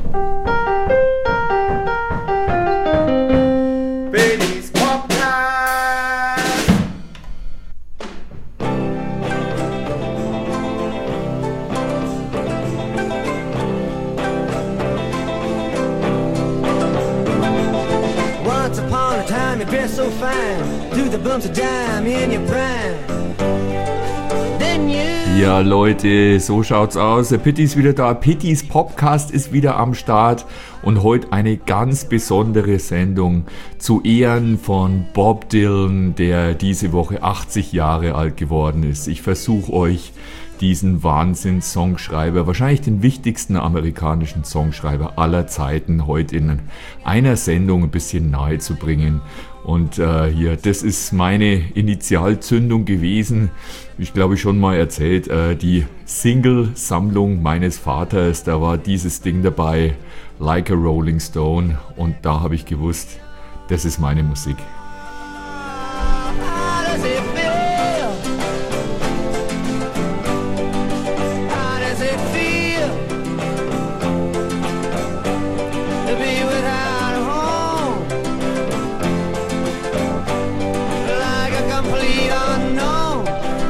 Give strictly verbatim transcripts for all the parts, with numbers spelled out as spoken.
Pittys Podcast. Once upon a time you dressed so fine, threw the bumps of dime in your prime. Then you Ja, Leute, so schaut's aus. Der Pitti ist wieder da. Pittys Podcast ist wieder am Start und heute eine ganz besondere Sendung zu Ehren von Bob Dylan, der diese Woche achtzig Jahre alt geworden ist. Ich versuche euch diesen Wahnsinns-Songschreiber, wahrscheinlich den wichtigsten amerikanischen Songschreiber aller Zeiten, heute in einer Sendung ein bisschen nahe zu bringen. Und äh, hier, das ist meine Initialzündung gewesen. Ich glaube, schon mal erzählt, äh, die Single-Sammlung meines Vaters, da war dieses Ding dabei, Like a Rolling Stone. Und da habe ich gewusst, das ist meine Musik. How does it feel? How does it feel to be without a home? Like a complete unknown,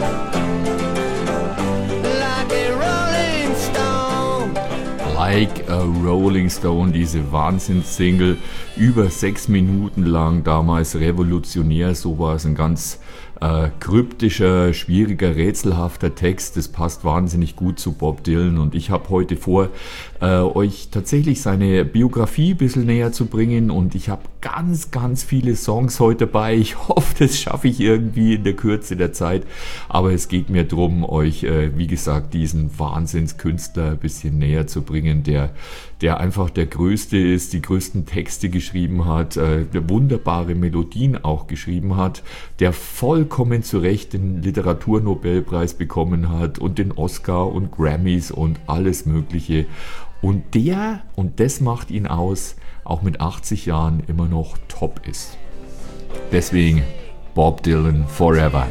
like a rolling stone. Like a Rolling Stone, diese Wahnsinns-Single, über sechs Minuten lang, damals revolutionär, so war es ein ganz äh, kryptischer, schwieriger, rätselhafter Text. Das passt wahnsinnig gut zu Bob Dylan und ich habe heute vor, äh, euch tatsächlich seine Biografie ein bisschen näher zu bringen und ich habe ganz, ganz viele Songs heute dabei. Ich hoffe, das schaffe ich irgendwie in der Kürze der Zeit, aber es geht mir darum, euch, äh, wie gesagt, diesen Wahnsinnskünstler ein bisschen näher zu bringen, der, der einfach der Größte ist, die größten Texte geschrieben hat, äh, der wunderbare Melodien auch geschrieben hat, der vollkommen zu Recht den Literaturnobelpreis bekommen hat und den Oscar und Grammys und alles Mögliche. Und der, und das macht ihn aus, auch mit achtzig Jahren immer noch top ist. Deswegen Bob Dylan forever.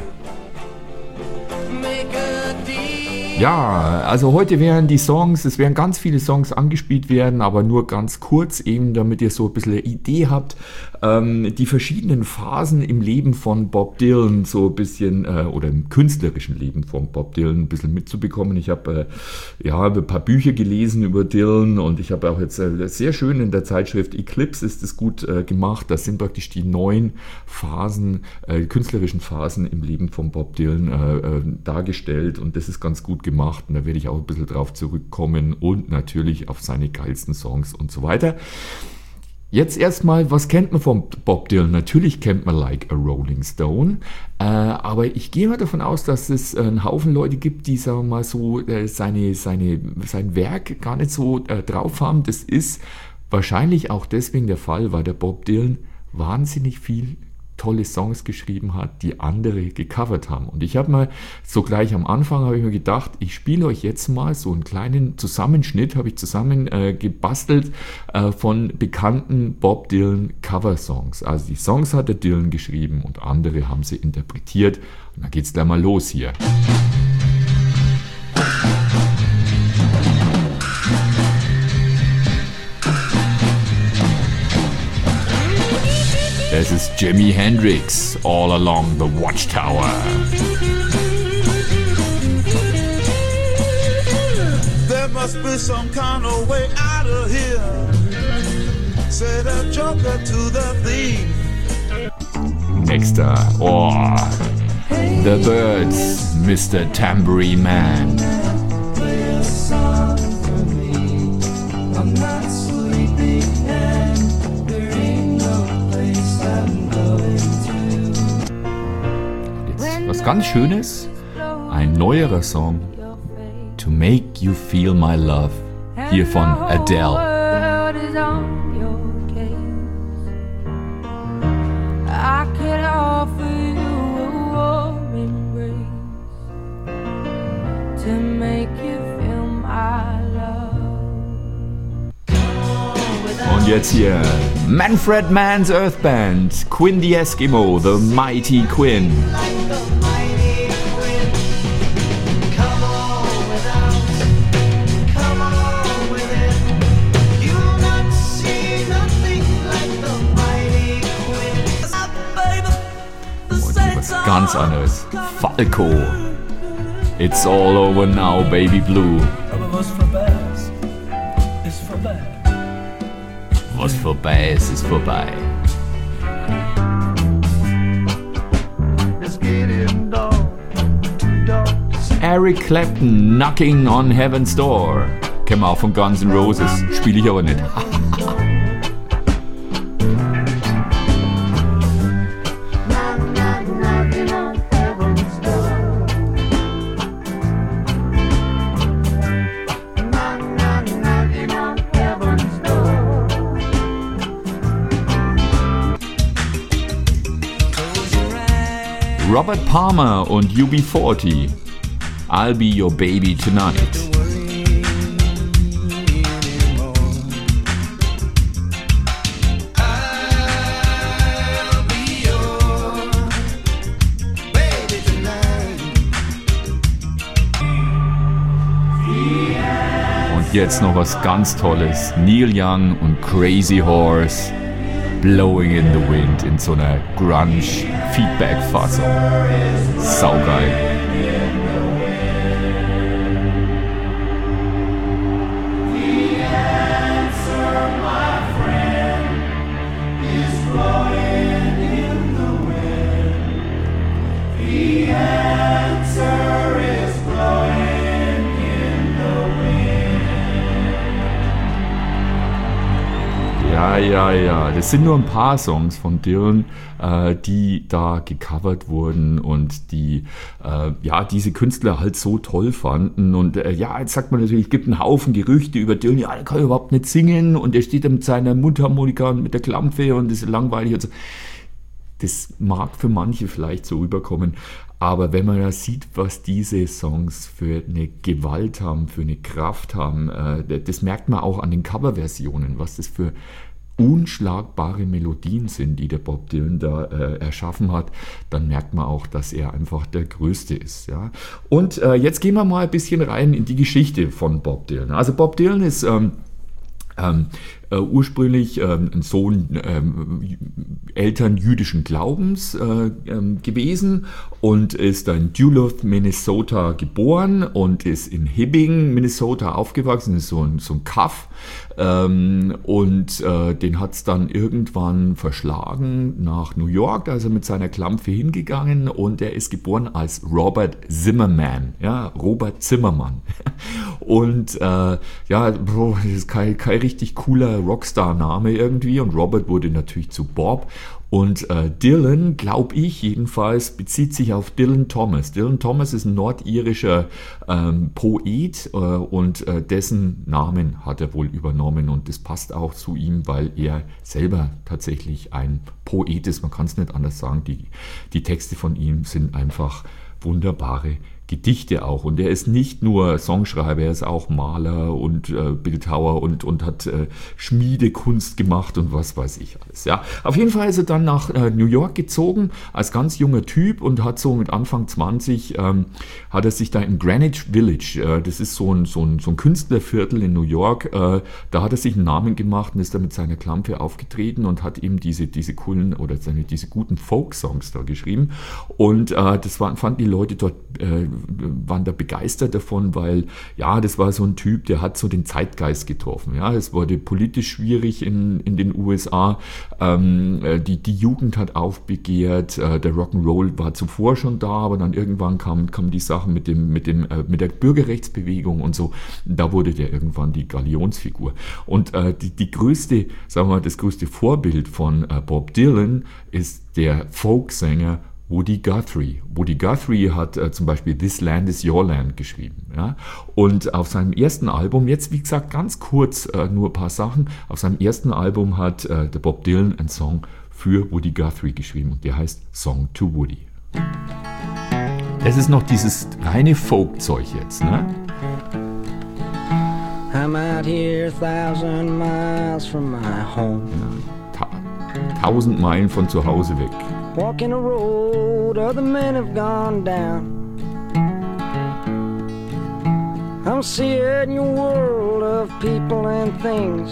Make a deal. Ja, also heute werden die Songs, es werden ganz viele Songs angespielt werden, aber nur ganz kurz, eben damit ihr so ein bisschen eine Idee habt, ähm, die verschiedenen Phasen im Leben von Bob Dylan so ein bisschen, äh, oder im künstlerischen Leben von Bob Dylan ein bisschen mitzubekommen. Ich habe äh, ja, ein paar Bücher gelesen über Dylan und ich habe auch jetzt äh, sehr schön in der Zeitschrift Eclipse ist es gut äh, gemacht. Das sind praktisch die neun Phasen, äh, künstlerischen Phasen im Leben von Bob Dylan äh, äh, dargestellt und das ist ganz gut gemacht und da werde ich auch ein bisschen drauf zurückkommen und natürlich auf seine geilsten Songs und so weiter. Jetzt erstmal, was kennt man von Bob Dylan? Natürlich kennt man Like a Rolling Stone, äh, aber ich gehe mal davon aus, dass es einen Haufen Leute gibt, die, sagen wir mal so, äh, seine, seine, sein Werk gar nicht so äh, drauf haben. Das ist wahrscheinlich auch deswegen der Fall, weil der Bob Dylan wahnsinnig viel tolle Songs geschrieben hat, die andere gecovert haben. Und ich habe mal, so gleich am Anfang habe ich mir gedacht, ich spiele euch jetzt mal so einen kleinen Zusammenschnitt, habe ich zusammen äh, gebastelt äh, von bekannten Bob Dylan Cover-Songs. Also die Songs hat der Dylan geschrieben und andere haben sie interpretiert. Und dann geht's gleich mal los hier. Das ist Jimi Hendrix, All Along the Watchtower. There must be some kind of way out of here. Say the joker to the thief. Nächster, oh, The Byrds, Mister Tambourine Man. Was ganz Schönes, ein neuerer Song, To Make You Feel My Love, hier von Adele. Und jetzt hier Manfred Mann's Earth Band, Quinn the Eskimo, The Mighty Quinn. Come on, ganz anderes. Falco. It's all over now, baby blue. Aber was vorbei ist, ist vorbei. Was vorbei ist, ist vorbei. It's getting dark, too dark to see. Eric Clapton, Knocking on Heaven's Door. Kennen wir auch von Guns N' Roses, spiele ich aber nicht. Robert Palmer und U B vierzig. I'll be your baby tonight. Und jetzt noch was ganz Tolles. Neil Young und Crazy Horse. Blowing in the Wind in so einer Grunge-Feedback-Fassung. Saugeil. Ja, ja, ja. Das sind nur ein paar Songs von Dylan, äh, die da gecovert wurden und die äh, ja diese Künstler halt so toll fanden. Und äh, ja, jetzt sagt man natürlich, es gibt einen Haufen Gerüchte über Dylan. Ja, der kann überhaupt nicht singen und er steht da mit seiner Mundharmonika und mit der Klampfe und das ist langweilig und so. Das mag für manche vielleicht so rüberkommen, aber wenn man ja sieht, was diese Songs für eine Gewalt haben, für eine Kraft haben, äh, das merkt man auch an den Coverversionen, was das für unschlagbare Melodien sind, die der Bob Dylan da äh, erschaffen hat, dann merkt man auch, dass er einfach der Größte ist. Ja? Und äh, jetzt gehen wir mal ein bisschen rein in die Geschichte von Bob Dylan. Also Bob Dylan ist ähm, ähm, äh, ursprünglich ähm, ein Sohn ähm, Eltern jüdischen Glaubens äh, ähm, gewesen und ist in Duluth, Minnesota geboren und ist in Hibbing, Minnesota aufgewachsen, ist so ein, so ein Kaff. Ähm, und äh, den hat es dann irgendwann verschlagen nach New York, da ist er mit seiner Klampfe hingegangen und er ist geboren als Robert Zimmerman, ja, Robert Zimmermann. Und äh, ja, bro, das ist kein, kein richtig cooler Rockstar-Name irgendwie und Robert wurde natürlich zu Bob. Und äh, Dylan, glaube ich jedenfalls, bezieht sich auf Dylan Thomas. Dylan Thomas ist ein nordirischer ähm, Poet äh, und äh, dessen Namen hat er wohl übernommen und das passt auch zu ihm, weil er selber tatsächlich ein Poet ist. Man kann es nicht anders sagen. Die, die Texte von ihm sind einfach wunderbare Gedichte auch. Und er ist nicht nur Songschreiber, er ist auch Maler und äh, Bildhauer und, und hat äh, Schmiedekunst gemacht und was weiß ich alles. Ja, auf jeden Fall ist er dann nach äh, New York gezogen als ganz junger Typ und hat so mit Anfang zwanzig ähm, hat er sich da in Greenwich Village, äh, das ist so ein, so, ein, so ein Künstlerviertel in New York, äh, da hat er sich einen Namen gemacht und ist da mit seiner Klampfe aufgetreten und hat eben diese, diese coolen oder seine, diese guten Folk-Songs da geschrieben. Und äh, das waren, fanden die Leute dort äh, waren da begeistert davon, weil ja, das war so ein Typ, der hat so den Zeitgeist getroffen. Ja, es wurde politisch schwierig in, in den U S A. Ähm, die, die Jugend hat aufbegehrt. Äh, der Rock'n'Roll war zuvor schon da, aber dann irgendwann kam, kam die Sachen mit dem, mit dem, äh, mit der Bürgerrechtsbewegung und so. Da wurde der irgendwann die Galionsfigur. Und äh, die, die größte, sagen wir mal, das größte Vorbild von äh, Bob Dylan ist der Folksänger Woody Guthrie. Woody Guthrie hat äh, zum Beispiel This Land is Your Land geschrieben. Ja? Und auf seinem ersten Album, jetzt wie gesagt ganz kurz, äh, nur ein paar Sachen, auf seinem ersten Album hat äh, der Bob Dylan einen Song für Woody Guthrie geschrieben und der heißt Song to Woody. Das ist noch dieses reine Folk-Zeug jetzt, ne? I'm out here a thousand miles from my home. Ja, ta- tausend Meilen von zu Hause weg. Walking a road other men have gone down. I'm seeing your world of people and things.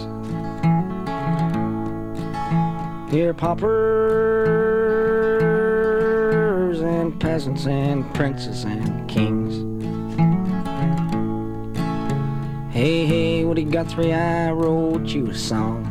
Here paupers and peasants and princes and kings. Hey, hey, Woody Guthrie, I wrote you a song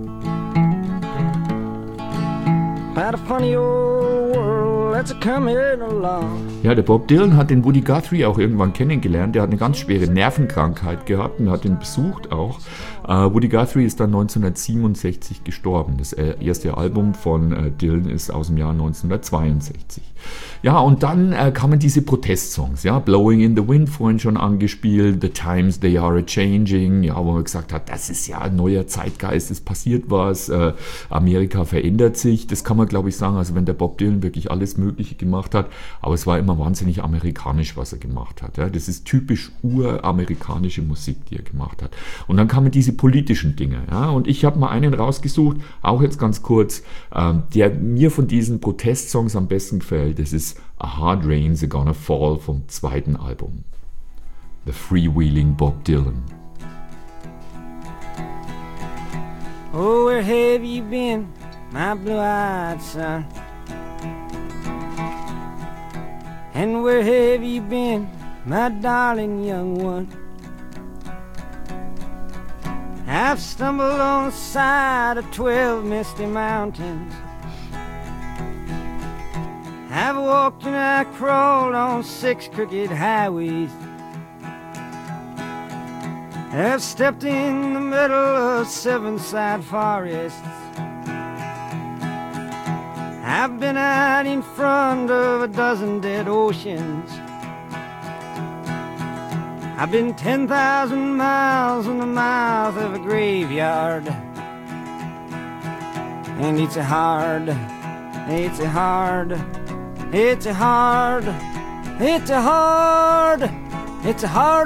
about a funny old world that's a coming along. Ja, der Bob Dylan hat den Woody Guthrie auch irgendwann kennengelernt. Der hat eine ganz schwere Nervenkrankheit gehabt und hat ihn besucht auch. Uh, Woody Guthrie ist dann neunzehnhundertsiebenundsechzig gestorben. Das erste Album von uh, Dylan ist aus dem Jahr neunzehnhundertzweiundsechzig. Ja, und dann uh, kamen diese Protestsongs, ja, Blowing in the Wind, vorhin schon angespielt, The Times They Are A-Changing, ja, wo man gesagt hat, das ist ja ein neuer Zeitgeist, es passiert was, uh, Amerika verändert sich, das kann man, glaube ich, sagen, also wenn der Bob Dylan wirklich alles Mögliche gemacht hat, aber es war immer wahnsinnig amerikanisch, was er gemacht hat, ja, das ist typisch uramerikanische Musik, die er gemacht hat. Und dann kamen diese politischen Dinge, ja, und ich habe mal einen rausgesucht, auch jetzt ganz kurz, ähm, der mir von diesen Protestsongs am besten gefällt. Das ist A Hard Rain's Gonna Fall vom zweiten Album. The Freewheeling Bob Dylan. Oh, where have you been, my blue-eyed son? And where have you been, my darling young one? I've stumbled on the side of twelve misty mountains. I've walked and I crawled on six crooked highways. I've stepped in the middle of seven sad forests. I've been out in front of a dozen dead oceans. I've been ten thousand miles in the mouth of a graveyard. And it's a hard, it's a hard, it's a hard, it's a hard, it's a hard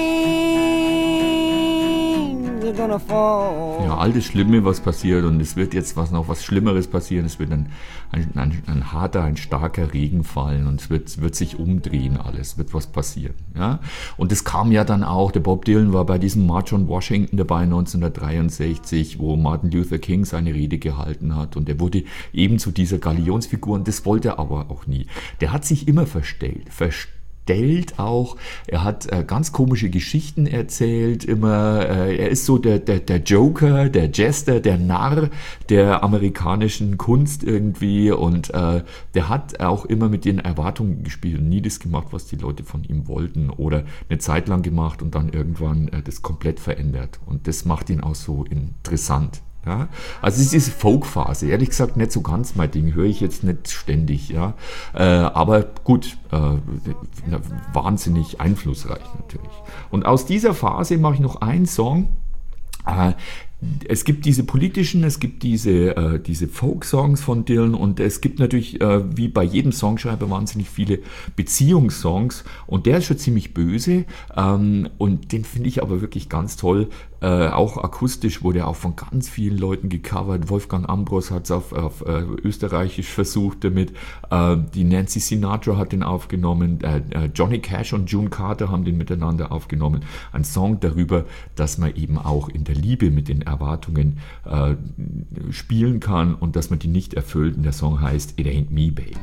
rain. They're gonna fall. Ja, all das Schlimme, was passiert, und es wird jetzt was noch was Schlimmeres passieren. Es wird ein, ein, ein, ein harter, ein starker Regen fallen und es wird, wird sich umdrehen alles, wird was passieren. Ja? Und es kam ja dann auch, der Bob Dylan war bei diesem March on Washington dabei neunzehnhundertdreiundsechzig, wo Martin Luther King seine Rede gehalten hat, und er wurde eben zu dieser Galionsfigur, und das wollte er aber auch nie. Der hat sich immer verstellt, verstellt. Stellt auch, er hat äh, ganz komische Geschichten erzählt, immer, äh, er ist so der, der, der Joker, der Jester, der Narr der amerikanischen Kunst irgendwie, und äh, der hat auch immer mit den Erwartungen gespielt und nie das gemacht, was die Leute von ihm wollten, oder eine Zeit lang gemacht und dann irgendwann äh, das komplett verändert, und das macht ihn auch so interessant. Ja, also es ist diese Folk-Phase, ehrlich gesagt nicht so ganz mein Ding, höre ich jetzt nicht ständig, ja, äh, aber gut, äh, wahnsinnig einflussreich natürlich. Und aus dieser Phase mache ich noch einen Song. Äh, Es gibt diese politischen, es gibt diese, äh, diese Folk-Songs von Dylan, und es gibt natürlich, äh, wie bei jedem Songschreiber, wahnsinnig viele Beziehungssongs, und der ist schon ziemlich böse, ähm, und den finde ich aber wirklich ganz toll. Äh, auch akustisch wurde er auch von ganz vielen Leuten gecovert. Wolfgang Ambros hat es auf, auf äh, österreichisch versucht damit. Äh, die Nancy Sinatra hat den aufgenommen. Äh, äh, Johnny Cash und June Carter haben den miteinander aufgenommen. Ein Song darüber, dass man eben auch in der Liebe mit den Erwartungen äh, spielen kann und dass man die nicht erfüllt. Und der Song heißt It Ain't Me, Babe.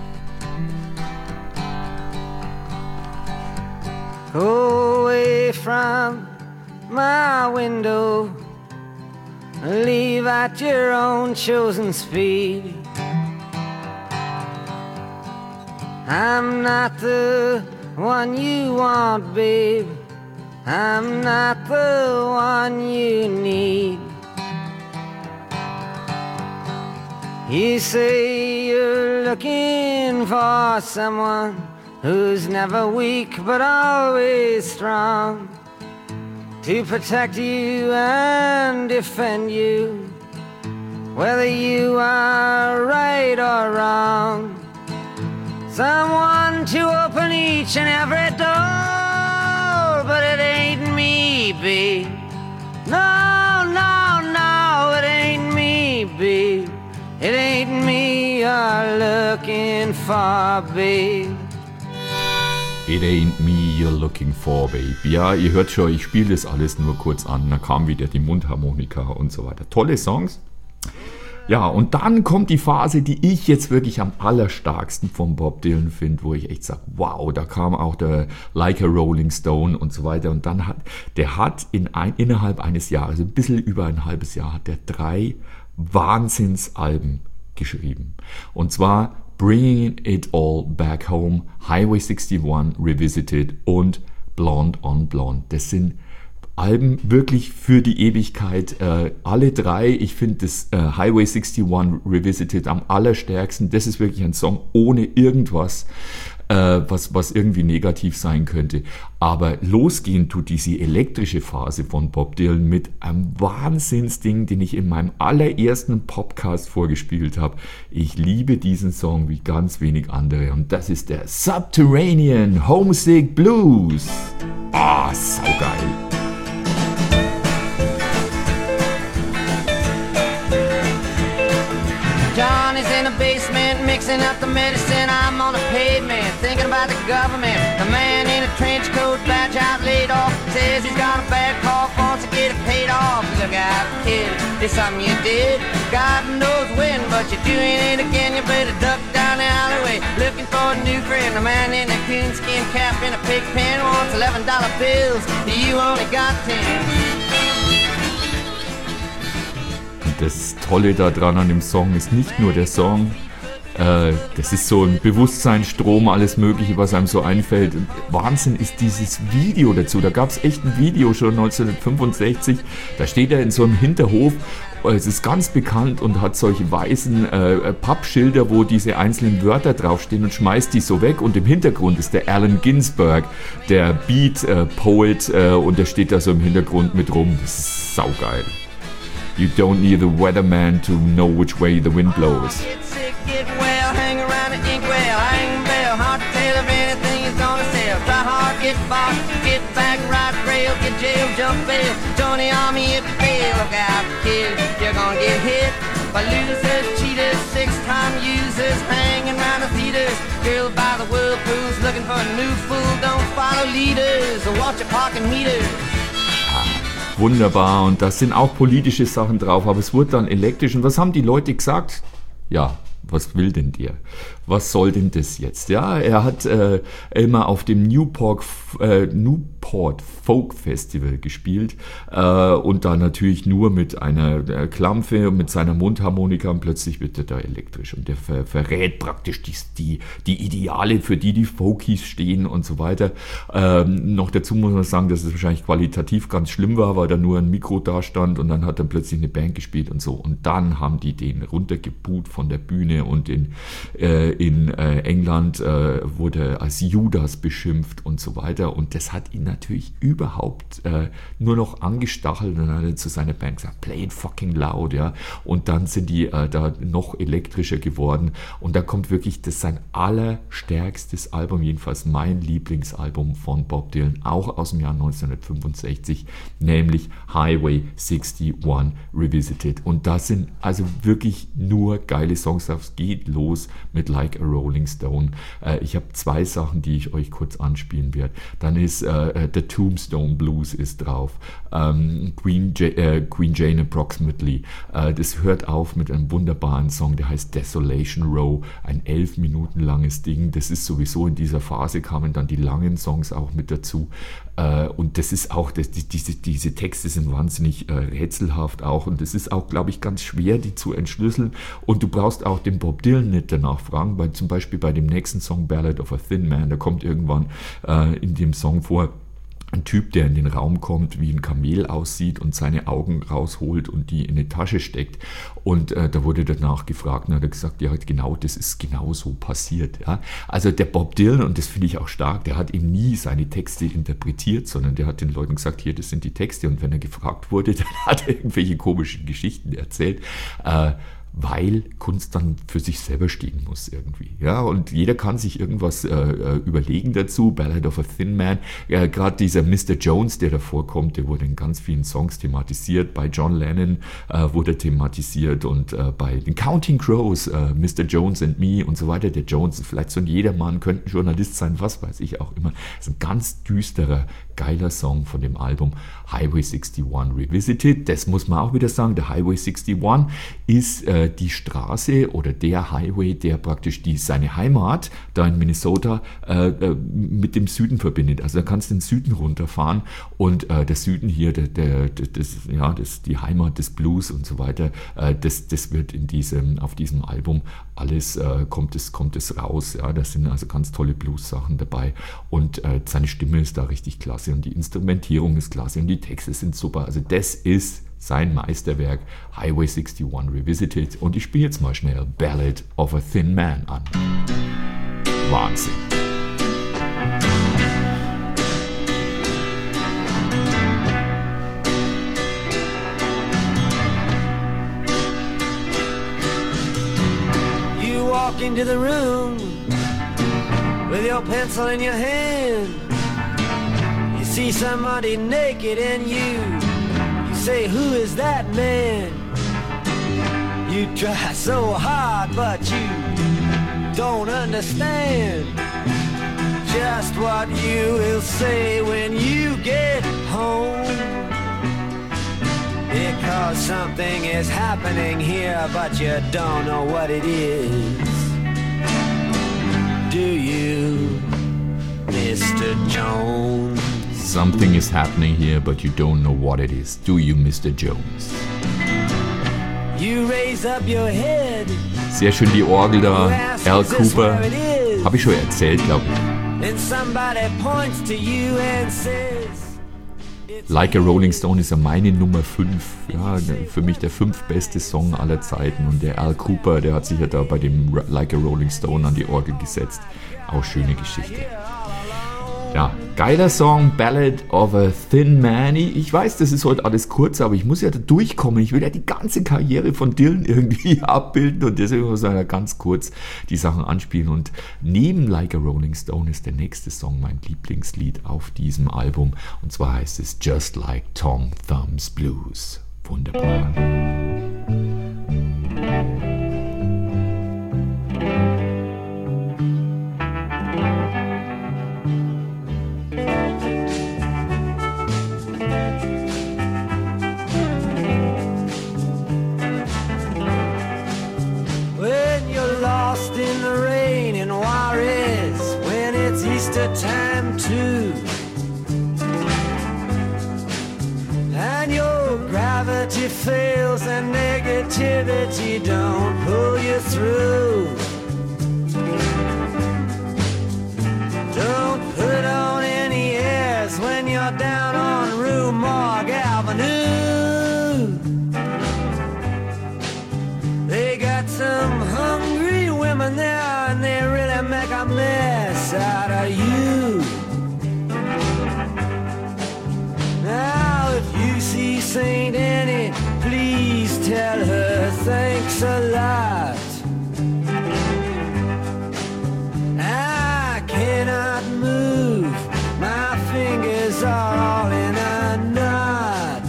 Go away from my window, leave at your own chosen speed. I'm not the one you want, babe. I'm not the one you need. You say you're looking for someone who's never weak but always strong, to protect you and defend you, whether you are right or wrong. Someone to open each and every door, but it ain't me, babe. No, no, no, it ain't me, babe. It ain't me you're looking for, babe. It ain't me you're looking for, babe. Ja, ihr hört schon, ich spiele das alles nur kurz an. Dann kam wieder die Mundharmonika und so weiter. Tolle Songs. Ja, und dann kommt die Phase, die ich jetzt wirklich am allerstarksten von Bob Dylan finde, wo ich echt sage, wow, da kam auch der Like a Rolling Stone und so weiter. Und dann hat, der hat in ein, innerhalb eines Jahres, ein bisschen über ein halbes Jahr, hat der drei Wahnsinnsalben geschrieben. Und zwar Bringing It All Back Home, Highway einundsechzig Revisited und Blonde on Blonde. Das sind Alben wirklich für die Ewigkeit, äh, alle drei. Ich finde das äh, Highway einundsechzig Revisited am allerstärksten. Das ist wirklich ein Song ohne irgendwas, äh, was, was irgendwie negativ sein könnte. Aber losgehen tut diese elektrische Phase von Bob Dylan mit einem Wahnsinnsding, den ich in meinem allerersten Podcast vorgespielt habe. Ich liebe diesen Song wie ganz wenig andere und das ist der Subterranean Homesick Blues. Ah, oh, saugeil. Johnny's in the basement mixing up the medicine. I'm on the pavement thinking about the government. The man in a trench coat, badge out, laid off, says he's got a bad cough, wants to get it paid off. Look out, kid, there's something you did. God knows when, but you're doing it again. You better duck down the alleyway looking for a new friend. The man in a coonskin cap and a pig pen wants eleven dollar bills. You only got ten. Das Tolle daran an dem Song ist nicht nur der Song, äh, das ist so ein Bewusstseinsstrom, alles Mögliche, was einem so einfällt. Wahnsinn ist dieses Video dazu. Da gab es echt ein Video schon neunzehnhundertfünfundsechzig. Da steht er in so einem Hinterhof. Es ist ganz bekannt und hat solche weißen äh, Pappschilder, wo diese einzelnen Wörter draufstehen und schmeißt die so weg. Und im Hintergrund ist der Allen Ginsberg, der Beat-Poet, äh, äh, und der steht da so im Hintergrund mit rum. Das ist saugeil. You don't need a weatherman to know which way the wind blows. Get sick, get well, hang around the inkwell, hang bell, hard to tell if anything is gonna sell. Try hard, get boxed, get back, ride rail, get jail, jump bail. Join the army if you fail. Look out, kid, you're gonna get hit by losers, cheaters, six-time users, hanging around the theaters. Girl by the whirlpools, looking for a new fool. Don't follow leaders or watch your parking meters. Wunderbar, und da sind auch politische Sachen drauf, aber es wurde dann elektrisch. Und was haben die Leute gesagt? Ja, was will denn der? Was soll denn das jetzt? Ja, er hat äh, immer auf dem Newport, äh, Newport Folk Festival gespielt äh, und da natürlich nur mit einer äh, Klampfe und mit seiner Mundharmonika, und plötzlich wird er da elektrisch und der ver verrät praktisch die, die, die Ideale, für die die Folkies stehen und so weiter. Ähm, noch dazu muss man sagen, dass es wahrscheinlich qualitativ ganz schlimm war, weil da nur ein Mikro da stand und dann hat er plötzlich eine Band gespielt und so. Und dann haben die den runtergebuht von der Bühne und in, äh, in äh, England äh, wurde er als Judas beschimpft und so weiter. Und das hat ihn natürlich überhaupt äh, nur noch angestachelt. Und dann hat er zu seiner Band gesagt, play it fucking loud, ja. Und dann sind die äh, da noch elektrischer geworden. Und da kommt wirklich das sein allerstärkstes Album, jedenfalls mein Lieblingsalbum von Bob Dylan, auch aus dem Jahr neunzehnhundertfünfundsechzig, nämlich Highway einundsechzig Revisited. Und da sind also wirklich nur geile Songs. Das geht los mit Like a Rolling Stone. Äh, ich habe zwei Sachen, die ich euch kurz anspielen werde. Dann ist äh, The Tombstone Blues ist drauf. Ähm, Queen, ja äh, Queen Jane Approximately. Äh, das hört auf mit einem wunderbaren Song, der heißt Desolation Row. Ein elf Minuten langes Ding. Das ist sowieso in dieser Phase, kamen dann die langen Songs auch mit dazu. Äh, und das ist auch, das, die, diese, diese Texte sind wahnsinnig äh, rätselhaft auch. Und das ist auch, glaube ich, ganz schwer, die zu entschlüsseln. Und du brauchst auch den Bob Dylan nicht danach fragen, weil zum Beispiel bei dem nächsten Song Ballad of a Thin Man, da kommt irgendwann äh, in dem Song vor, ein Typ, der in den Raum kommt, wie ein Kamel aussieht und seine Augen rausholt und die in eine Tasche steckt. Und äh, da wurde danach gefragt und hat er gesagt, ja genau, das ist genau so passiert. Ja? Also der Bob Dylan, und das finde ich auch stark, der hat eben nie seine Texte interpretiert, sondern der hat den Leuten gesagt, hier, das sind die Texte. Und wenn er gefragt wurde, dann hat er irgendwelche komischen Geschichten erzählt. Äh, weil Kunst dann für sich selber stehen muss irgendwie. Ja, und jeder kann sich irgendwas äh, überlegen dazu. Ballad of a Thin Man, äh, gerade dieser Mister Jones, der da vorkommt, der wurde in ganz vielen Songs thematisiert. Bei John Lennon äh, wurde er thematisiert und äh, bei den Counting Crows, äh, Mister Jones and Me und so weiter. Der Jones ist vielleicht so ein Jedermann, könnte ein Journalist sein, was weiß ich auch immer. Das ist ein ganz düsterer, geiler Song von dem Album Highway einundsechzig Revisited. Das muss man auch wieder sagen. Der Highway einundsechzig ist äh, äh, die Straße oder der Highway, der praktisch die, seine Heimat da in Minnesota äh, äh, mit dem Süden verbindet. Also da kannst du den Süden runterfahren und äh, der Süden hier, der, der, das, ja, das, die Heimat des Blues und so weiter, äh, das, das wird in diesem, auf diesem Album alles, äh, kommt, es, kommt es raus. Ja, da sind also ganz tolle Blues-Sachen dabei und äh, seine Stimme ist da richtig klasse und die Instrumentierung ist klasse und die Texte sind super. Also das ist sein Meisterwerk Highway sixty-one Revisited und ich spiele jetzt mal schnell Ballad of a Thin Man an. Wahnsinn. You walk into the room with your pencil in your hand. You see somebody naked and you say, who is that man? You try so hard, but you don't understand just what you will say when you get home. Because something is happening here, but you don't know what it is. Do you, Mister Jones? Something is happening here, but you don't know what it is. Do you, Mister Jones? You raise up your head. Sehr schön die Orgel da. Al Cooper. Habe ich schon erzählt, glaube ich. And somebody points to you and says, Like a Rolling Stone ist ja meine Nummer fünf. Ja, für mich der fünf beste Song aller Zeiten. Und der Al Cooper, der hat sich ja da bei dem Like a Rolling Stone an die Orgel gesetzt. Auch schöne Geschichte. Ja, geiler Song, Ballad of a Thin Man. Ich weiß, das ist heute alles kurz, aber ich muss ja da durchkommen. Ich will ja die ganze Karriere von Dylan irgendwie abbilden und deswegen muss ich ja ganz kurz die Sachen anspielen. Und neben Like a Rolling Stone ist der nächste Song mein Lieblingslied auf diesem Album. Und zwar heißt es Just Like Tom Thumb's Blues. Wunderbar. Time too, and your gravity fails and negativity don't pull you through. Don't put on any airs when you're down on Rue Morgue Avenue. They got some hungry women there and they really make a mess out of you. Now if you see Saint Annie, please tell her thanks a lot. I cannot move, my fingers are all in a knot.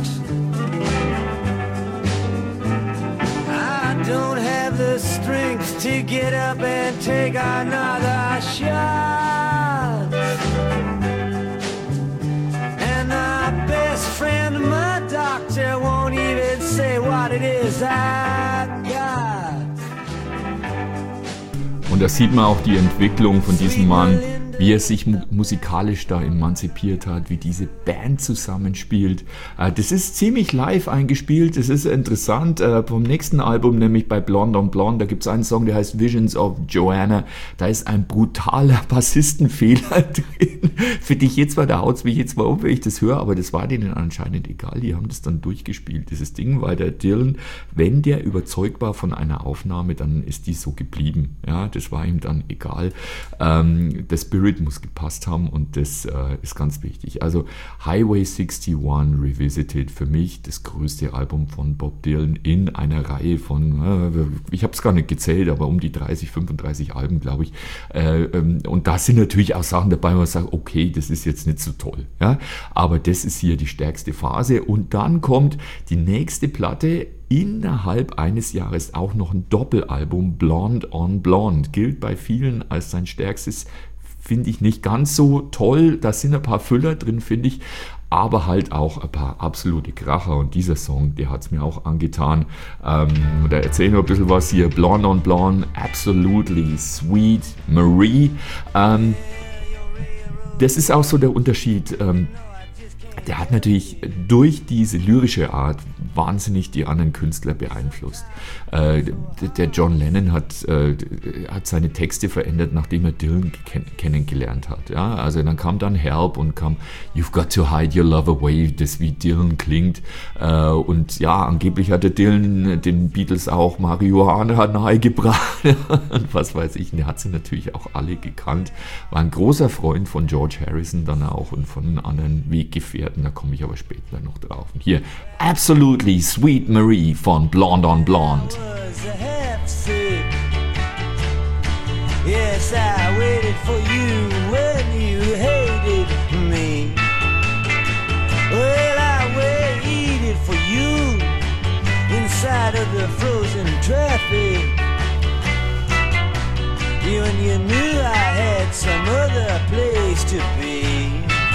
I don't have the strength to get up and take another shot. And my best friend, my doctor, won't even say what it is I got. Und da sieht man auch die Entwicklung von diesem Mann, wie er sich mu- musikalisch da emanzipiert hat, wie diese Band zusammenspielt. Äh, das ist ziemlich live eingespielt, das ist interessant. Äh, vom nächsten Album, nämlich bei Blonde on Blonde, da gibt es einen Song, der heißt Visions of Joanna. Da ist ein brutaler Bassistenfehler drin. Finde ich jetzt mal, da haut es mich jetzt mal um, wenn ich das höre, aber das war denen anscheinend egal. Die haben das dann durchgespielt, dieses Ding, weil der Dylan, wenn der überzeugt war von einer Aufnahme, dann ist die so geblieben. Ja, das war ihm dann egal. Ähm, das muss gepasst haben und das äh, ist ganz wichtig. Also Highway sixty-one Revisited, für mich das größte Album von Bob Dylan in einer Reihe von, äh, ich habe es gar nicht gezählt, aber um die dreißig, fünfunddreißig Alben, glaube ich. Äh, ähm, und da sind natürlich auch Sachen dabei, wo man sagt, okay, das ist jetzt nicht so toll. Ja? Aber das ist hier die stärkste Phase und dann kommt die nächste Platte, innerhalb eines Jahres auch noch ein Doppelalbum, Blonde on Blonde, gilt bei vielen als sein stärkstes. Finde ich nicht ganz so toll. Da sind ein paar Füller drin, finde ich. aber halt auch ein paar absolute Kracher. Und dieser Song, der hat es mir auch angetan. Ähm, da erzähle ich noch ein bisschen was hier. Blonde on Blonde, Absolutely Sweet Marie. Ähm, das ist auch so der Unterschied. Ähm, der hat natürlich durch diese lyrische Art wahnsinnig die anderen Künstler beeinflusst. Äh, der John Lennon hat, äh, hat seine Texte verändert, nachdem er Dylan ken- kennengelernt hat. Ja? Also dann kam dann Help und kam You've Got to Hide Your Love Away, das wie Dylan klingt. Äh, und ja, angeblich hat der Dylan den Beatles auch Marihuana nahegebracht und was weiß ich. Und der hat sie natürlich auch alle gekannt. War ein großer Freund von George Harrison dann auch und von anderen Weggefährten. Da komme ich aber später noch drauf. Und hier Absolutely Sweet Marie von Blonde on Blonde. Yes, I waited for you when you hated me. Well, I waited for you inside of the frozen traffic. You and you knew I had some other place to be.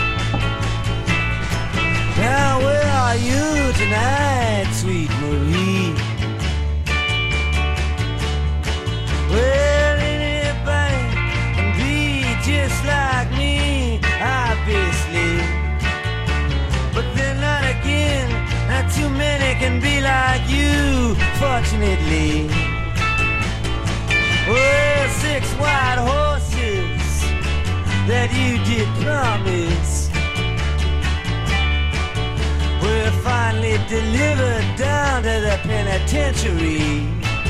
Now where are you tonight, sweet Marie? Well, anybody can be just like me, obviously. But then not again, not too many can be like you, fortunately. Well, six white horses that you did promise were finally delivered down to the penitentiary.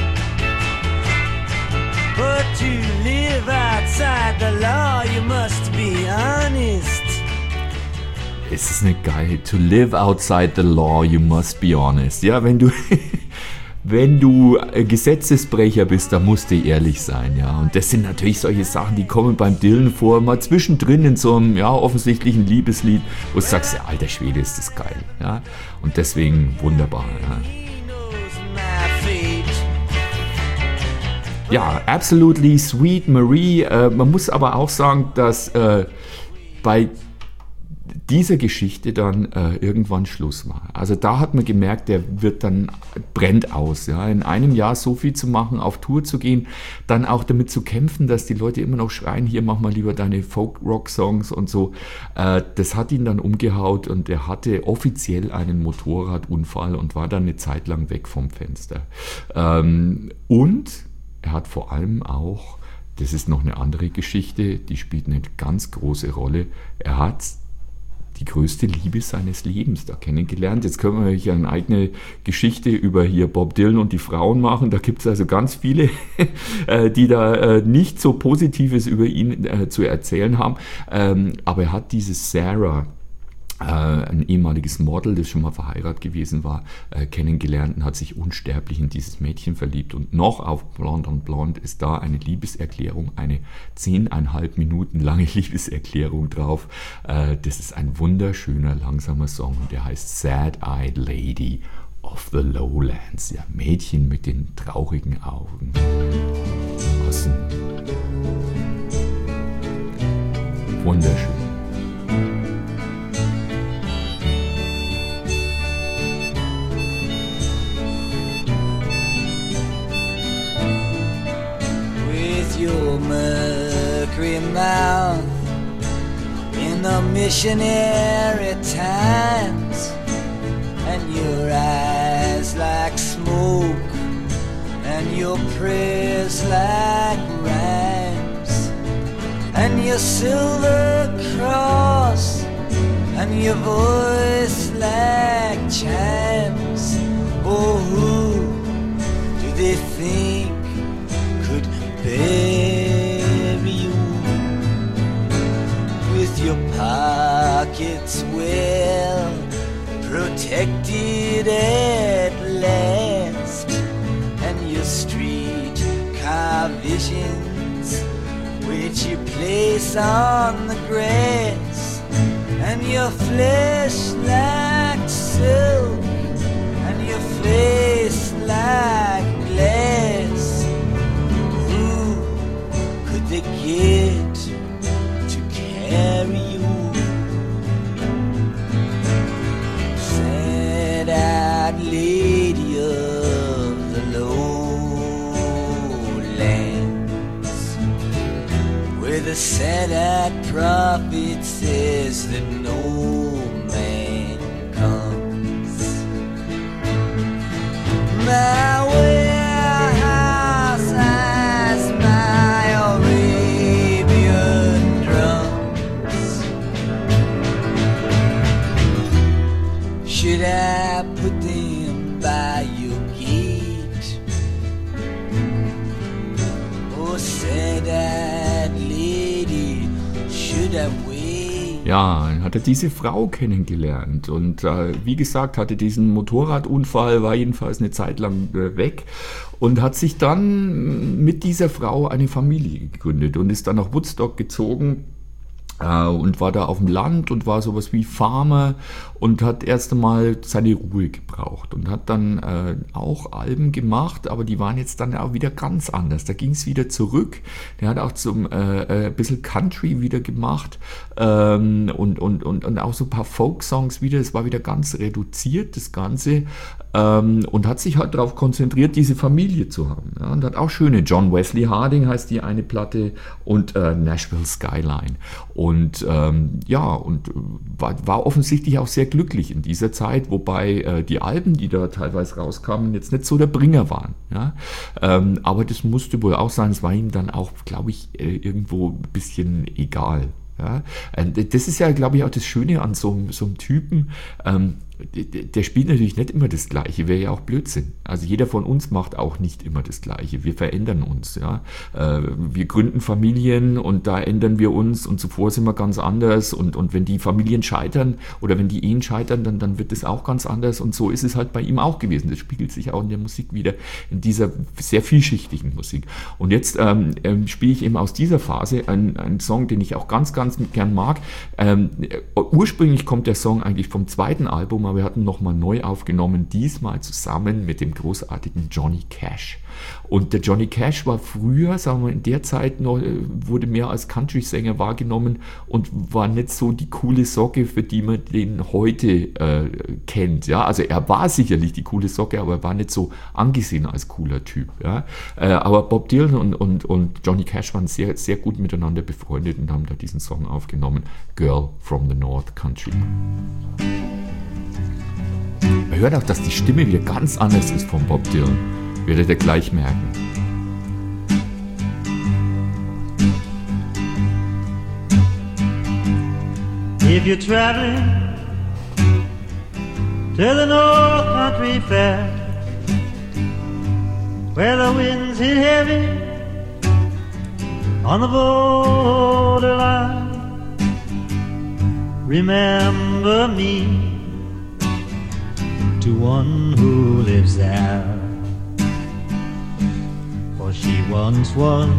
But to live outside the law, you must be honest. Es ist nicht geil. To live outside the law, you must be honest. Ja, wenn du, wenn du Gesetzesbrecher bist, dann musst du ehrlich sein. Ja, und das sind natürlich solche Sachen, die kommen beim Dylan vor, mal zwischendrin in so einem ja, offensichtlichen Liebeslied, wo du sagst, ja, alter Schwede, ist das geil. Ja, und deswegen wunderbar. Ja. Ja, Absolutely Sweet Marie. Äh, man muss aber auch sagen, dass äh, bei dieser Geschichte dann äh, irgendwann Schluss war. Also da hat man gemerkt, der wird dann, brennt aus. Ja? In einem Jahr so viel zu machen, auf Tour zu gehen, dann auch damit zu kämpfen, dass die Leute immer noch schreien, hier mach mal lieber deine Folk-Rock-Songs und so. Äh, das hat ihn dann umgehaut und er hatte offiziell einen Motorradunfall und war dann eine Zeit lang weg vom Fenster. Ähm, und er hat vor allem auch, das ist noch eine andere Geschichte, die spielt eine ganz große Rolle, er hat die größte Liebe seines Lebens da kennengelernt. Jetzt können wir hier eine eigene Geschichte über hier Bob Dylan und die Frauen machen. Da gibt es also ganz viele, die da nicht so Positives über ihn zu erzählen haben. Aber er hat diese Sarah, ein ehemaliges Model, das schon mal verheiratet gewesen war, äh, kennengelernt und hat sich unsterblich in dieses Mädchen verliebt. Und noch auf Blonde on Blonde ist da eine Liebeserklärung, eine zehneinhalb Minuten lange Liebeserklärung drauf. Äh, das ist ein wunderschöner, langsamer Song, der heißt Sad-Eyed Lady of the Lowlands. Ja, Mädchen mit den traurigen Augen. Außen. Wunderschön. Your mercury mouth in the missionary times, and your eyes like smoke, and your prayers like rhymes, and your silver cross, and your voice like chimes. Oh, who do they think could bury you with your pockets well protected at last, and your street car visions which you place on the grass, and your flesh like silk, and your face like glass. They get to carry you. the sad-eyed prophet says that no man comes my warehouse has my Arabian drums. Should I put them by your gate? Oh, sad-eyed lady, should I wait? Ja, dann hat er diese Frau kennengelernt und äh, wie gesagt, hatte diesen Motorradunfall, war jedenfalls eine Zeit lang äh, weg und hat sich dann mit dieser Frau eine Familie gegründet und ist dann nach Woodstock gezogen äh, und war da auf dem Land und war sowas wie Farmer und hat erst einmal seine Ruhe gebraucht und hat dann äh, auch Alben gemacht, aber die waren jetzt dann auch wieder ganz anders. Da ging es wieder zurück. Der hat auch zum äh, ein bisschen Country wieder gemacht ähm, und, und, und, und auch so ein paar Folk-Songs wieder. Es war wieder ganz reduziert, das Ganze. Ähm, und hat sich halt darauf konzentriert, diese Familie zu haben. Ja, und hat auch schöne, John Wesley Harding heißt die eine Platte und äh, Nashville Skyline. Und ähm, ja, und war, war offensichtlich auch sehr glücklich in dieser Zeit, wobei äh, die Alben, die da teilweise rauskamen, jetzt nicht so der Bringer waren. Ja? Ähm, aber das musste wohl auch sein, es war ihm dann auch, glaube ich, äh, irgendwo ein bisschen egal. Ja? Äh, das ist ja, glaube ich, auch das Schöne an so, so einem Typen, ähm, der spielt natürlich nicht immer das Gleiche, wäre ja auch Blödsinn. Also jeder von uns macht auch nicht immer das Gleiche. Wir verändern uns. Ja? Wir gründen Familien und da ändern wir uns und zuvor sind wir ganz anders und, und wenn die Familien scheitern oder wenn die Ehen scheitern, dann, dann wird es auch ganz anders und so ist es halt bei ihm auch gewesen. Das spiegelt sich auch in der Musik wieder, in dieser sehr vielschichtigen Musik. Und jetzt ähm, ähm, spiele ich eben aus dieser Phase einen, einen Song, den ich auch ganz, ganz gern mag. Ähm, ursprünglich kommt der Song eigentlich vom zweiten Album, aber wir hatten nochmal neu aufgenommen, diesmal zusammen mit dem großartigen Johnny Cash. Und der Johnny Cash war früher, sagen wir in der Zeit noch, wurde mehr als Country-Sänger wahrgenommen und war nicht so die coole Socke, für die man den heute äh, kennt. Ja? Also er war sicherlich die coole Socke, aber er war nicht so angesehen als cooler Typ. Ja? Äh, aber Bob Dylan und, und, und Johnny Cash waren sehr, sehr gut miteinander befreundet und haben da diesen Song aufgenommen, Girl from the North Country. Man hört auch, dass die Stimme wieder ganz anders ist von Bob Dylan. Werdet ihr gleich merken. If you're traveling to the North Country Fair, where the winds hit heavy on the borderline, remember me to one who lives there, for she once was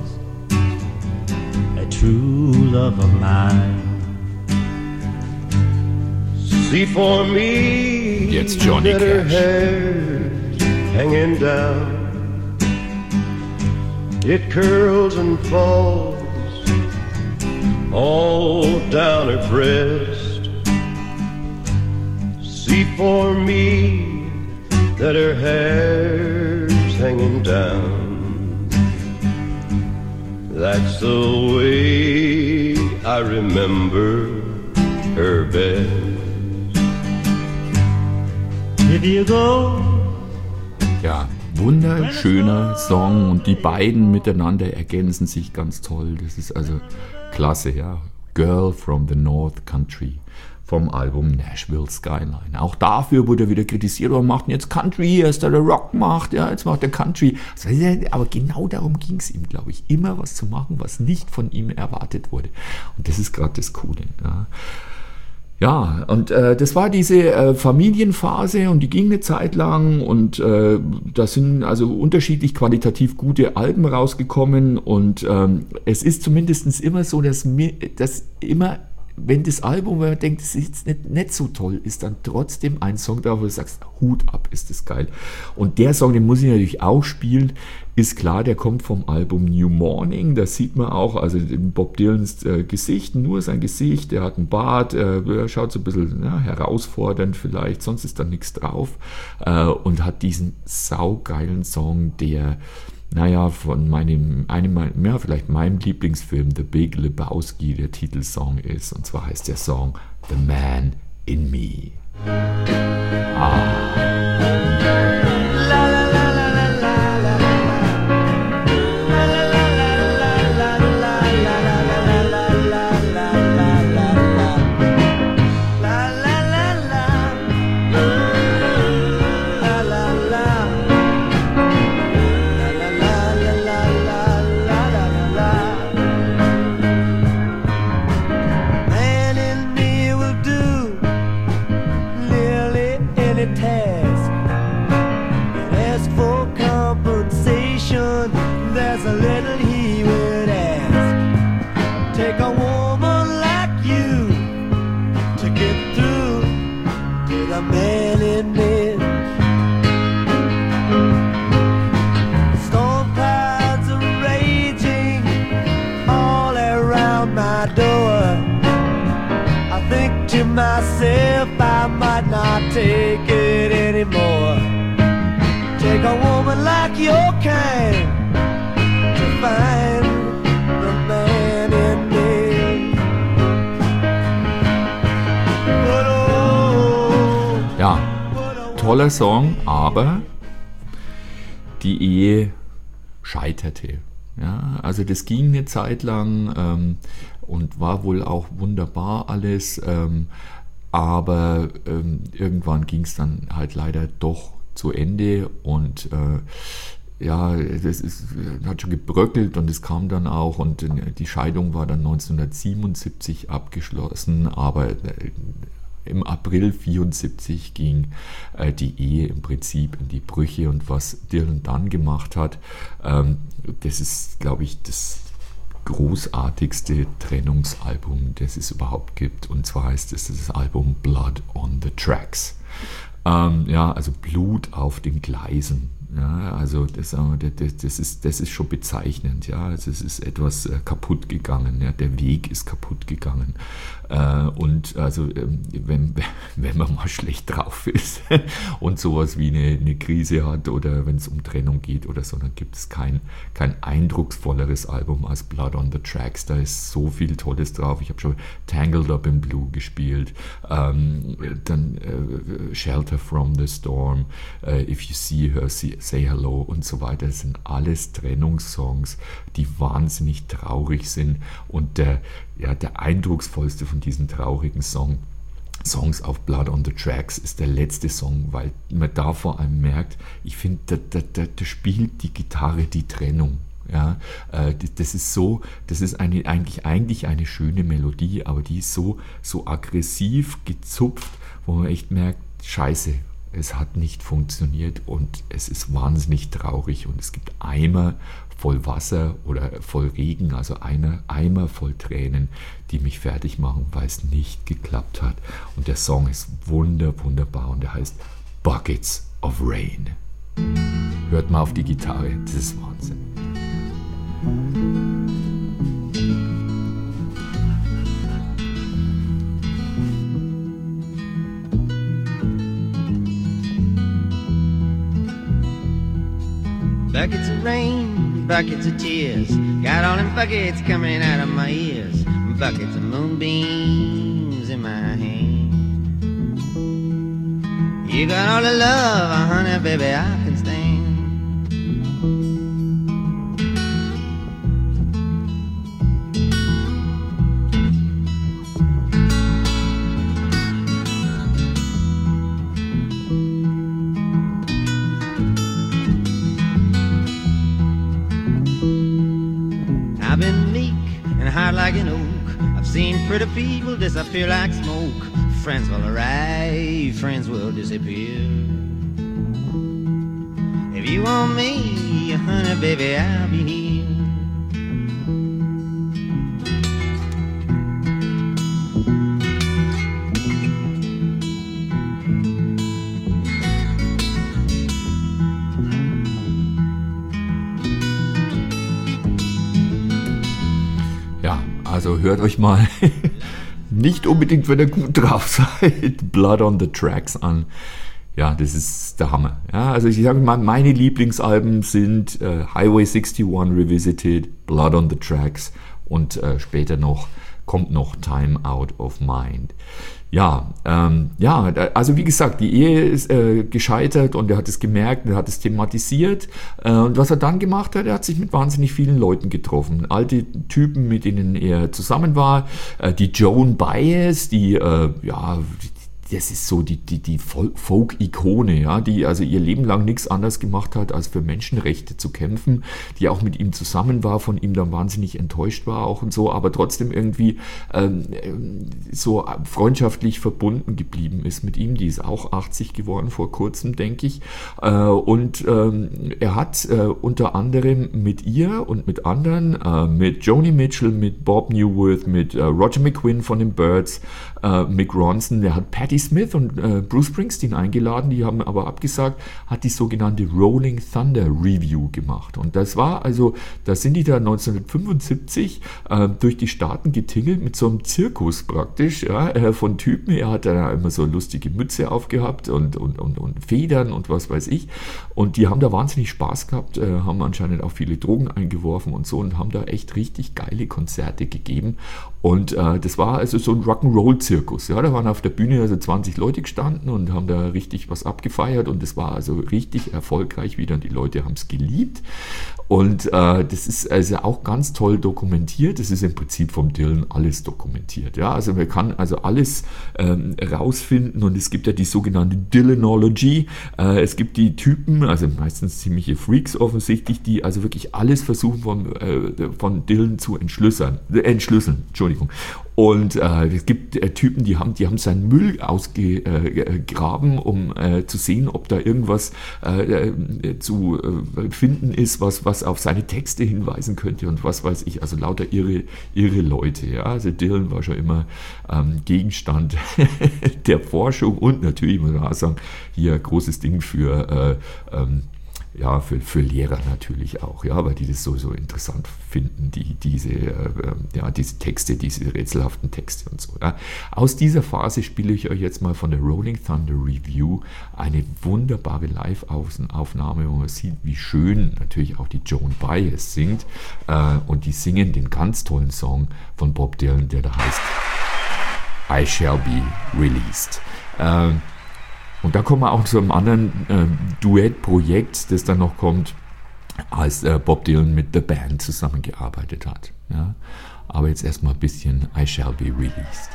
a true love of mine. See for me Jetzt Johnny that her Cash. hair's hanging down, it curls and falls all down her breast. See for me that her hair's hanging down. That's the way I remember her best. If you go, Ja, wunderschöner Song und die beiden miteinander ergänzen sich ganz toll. Das ist also klasse, ja. Girl from the North Country vom Album Nashville Skyline. Auch dafür wurde er wieder kritisiert, er macht jetzt Country, erst der Rock macht, ja, jetzt macht er Country. Aber genau darum ging es ihm, glaube ich, immer was zu machen, was nicht von ihm erwartet wurde. Und das ist gerade das Coole. Ja. Ja, und äh, das war diese äh, Familienphase und die ging eine Zeit lang und äh, da sind also unterschiedlich qualitativ gute Alben rausgekommen und ähm, es ist zumindest immer so, dass, mir, dass immer, wenn das Album, wenn man denkt, das ist jetzt nicht, nicht so toll, ist dann trotzdem ein Song da, wo du sagst, Hut ab, ist das geil. Und der Song, den muss ich natürlich auch spielen, ist klar, der kommt vom Album New Morning, da sieht man auch, also Bob Dylans äh, Gesicht, nur sein Gesicht, er hat einen Bart, äh, er schaut so ein bisschen ja, herausfordernd vielleicht, sonst ist da nichts drauf äh, und hat diesen saugeilen Song, der naja, von meinem, einem, ja, vielleicht meinem Lieblingsfilm, The Big Lebowski, der Titelsong ist. Und zwar heißt der Song The Man in Me. Ah. Myself, I might not take it anymore. Take a woman like your kind to find the man in me. But oh, ja, toller Song, aber die Ehe scheiterte. Ja, also das ging eine Zeit lang ähm, und war wohl auch wunderbar alles, ähm, aber ähm, irgendwann ging es dann halt leider doch zu Ende und äh, ja, das ist, hat schon gebröckelt und es kam dann auch und die Scheidung war dann neunzehnhundertsiebenundsiebzig abgeschlossen, aber äh, im April vierundsiebzig ging äh, die Ehe im Prinzip in die Brüche und was Dylan dann gemacht hat, ähm, das ist, glaube ich, das großartigste Trennungsalbum, das es überhaupt gibt. Und zwar heißt es das Album Blood on the Tracks. Ähm, ja, also Blut auf den Gleisen. Ja, also das, das, das, ist, das ist schon bezeichnend. Ja, also es ist etwas äh, kaputt gegangen. Ja, der Weg ist kaputt gegangen. Äh, und also ähm, wenn, wenn man mal schlecht drauf ist und sowas wie eine, eine Krise hat oder wenn es um Trennung geht oder so, dann gibt es kein, kein eindrucksvolleres Album als Blood on the Tracks. Da ist so viel Tolles drauf. Ich habe schon Tangled Up in Blue gespielt, ähm, dann äh, Shelter from the Storm, äh, If You See Her, See, Say Hello und so weiter. Das sind alles Trennungssongs, die wahnsinnig traurig sind und der, ja, der eindrucksvollste von diesen traurigen Song, Songs auf Blood on the Tracks ist der letzte Song, weil man da vor allem merkt, ich finde, da, da, da, da spielt die Gitarre die Trennung. Ja, äh, das ist so, das ist eine, eigentlich, eigentlich eine schöne Melodie, aber die ist so, so aggressiv gezupft, wo man echt merkt, scheiße, es hat nicht funktioniert und es ist wahnsinnig traurig und es gibt Eimer voll Wasser oder voll Regen, also eine Eimer voll Tränen, die mich fertig machen, weil es nicht geklappt hat. Und der Song ist wunder, wunderbar und der heißt Buckets of Rain. Hört mal auf die Gitarre, das ist Wahnsinn. Buckets of rain, buckets of tears, got all them buckets coming out of my ears, buckets of moonbeams in my hand. You got all the love, honey, baby, I can stand. I've been meek and hard like an oak. I've seen pretty people disappear like smoke. Friends will arrive, friends will disappear. If you want me, honey, baby, I'll be here. Also hört euch mal nicht unbedingt, wenn ihr gut drauf seid, Blood on the Tracks an. Ja, das ist der Hammer. Ja, also ich sage mal, meine Lieblingsalben sind äh, Highway einundsechzig Revisited, Blood on the Tracks und äh, später noch kommt noch Time Out of Mind. Ja, ähm, ja, also wie gesagt, die Ehe ist äh, gescheitert und er hat es gemerkt, er hat es thematisiert äh, und was er dann gemacht hat, er hat sich mit wahnsinnig vielen Leuten getroffen. Alte Typen, mit denen er zusammen war, äh, die Joan Baez, die, äh, ja, das ist so die, die, die Folk-Ikone, ja, die also ihr Leben lang nichts anderes gemacht hat, als für Menschenrechte zu kämpfen, die auch mit ihm zusammen war, von ihm dann wahnsinnig enttäuscht war auch und so, aber trotzdem irgendwie ähm, so freundschaftlich verbunden geblieben ist mit ihm. Die ist auch achtzig geworden vor kurzem, denke ich. Äh, und ähm, er hat äh, unter anderem mit ihr und mit anderen, äh, mit Joni Mitchell, mit Bob Newworth, mit äh, Roger McGuinn von den Byrds, äh, Mick Ronson, der hat Patti Smith und äh, Bruce Springsteen eingeladen, die haben aber abgesagt, hat die sogenannte Rolling Thunder Review gemacht. Und das war also, da sind die da neunzehnhundertfünfundsiebzig äh, durch die Staaten getingelt mit so einem Zirkus praktisch, ja, äh, von Typen. Er hat da immer so lustige Mütze aufgehabt und, und, und, und Federn und was weiß ich. Und die haben da wahnsinnig Spaß gehabt, äh, haben anscheinend auch viele Drogen eingeworfen und so und haben da echt richtig geile Konzerte gegeben. Und äh, das war also so ein Rock'n'Roll-Zirkus. Ja, da waren auf der Bühne also zwanzig Leute gestanden und haben da richtig was abgefeiert und das war also richtig erfolgreich wieder und die Leute haben es geliebt. Und äh, das ist also auch ganz toll dokumentiert. Das ist im Prinzip vom Dylan alles dokumentiert. Ja, also man kann also alles ähm, rausfinden und es gibt ja die sogenannte Dylanology. Äh, es gibt die Typen, also meistens ziemliche Freaks offensichtlich, die also wirklich alles versuchen von, äh, von Dylan zu entschlüsseln. Äh, entschlüsseln, Entschuldigung. Und äh, es gibt äh, Typen, die haben, die haben seinen Müll ausgegraben, um äh, zu sehen, ob da irgendwas äh, äh, zu äh, finden ist, was, was auf seine Texte hinweisen könnte und was weiß ich. Also lauter irre, irre Leute. Ja? Also Dylan war schon immer ähm, Gegenstand der Forschung und natürlich, muss man auch sagen, hier großes Ding für äh, ähm, ja, für, für Lehrer natürlich auch, ja, weil die das so, so interessant finden, die, diese, äh, ja, diese Texte, diese rätselhaften Texte und so. Ja. Aus dieser Phase spiele ich euch jetzt mal von der Rolling Thunder Review eine wunderbare Live-Aufnahme, wo man sieht, wie schön natürlich auch die Joan Baez singt. Äh, und die singen den ganz tollen Song von Bob Dylan, der da heißt I Shall Be Released. Äh, Und da kommen wir auch zu einem anderen äh, Duettprojekt, das dann noch kommt, als äh, Bob Dylan mit The Band zusammengearbeitet hat. Ja? Aber jetzt erstmal ein bisschen I Shall Be Released.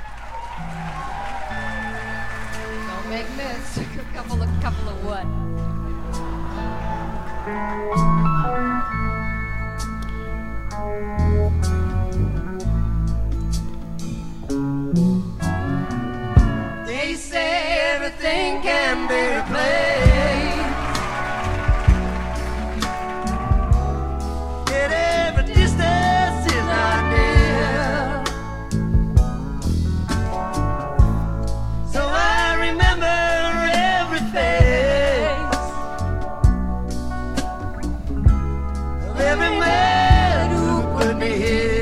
Don't make this. A couple of, couple of what? They say everything can be replaced. Yet every distance is not near. So I remember every face of every man who put me here.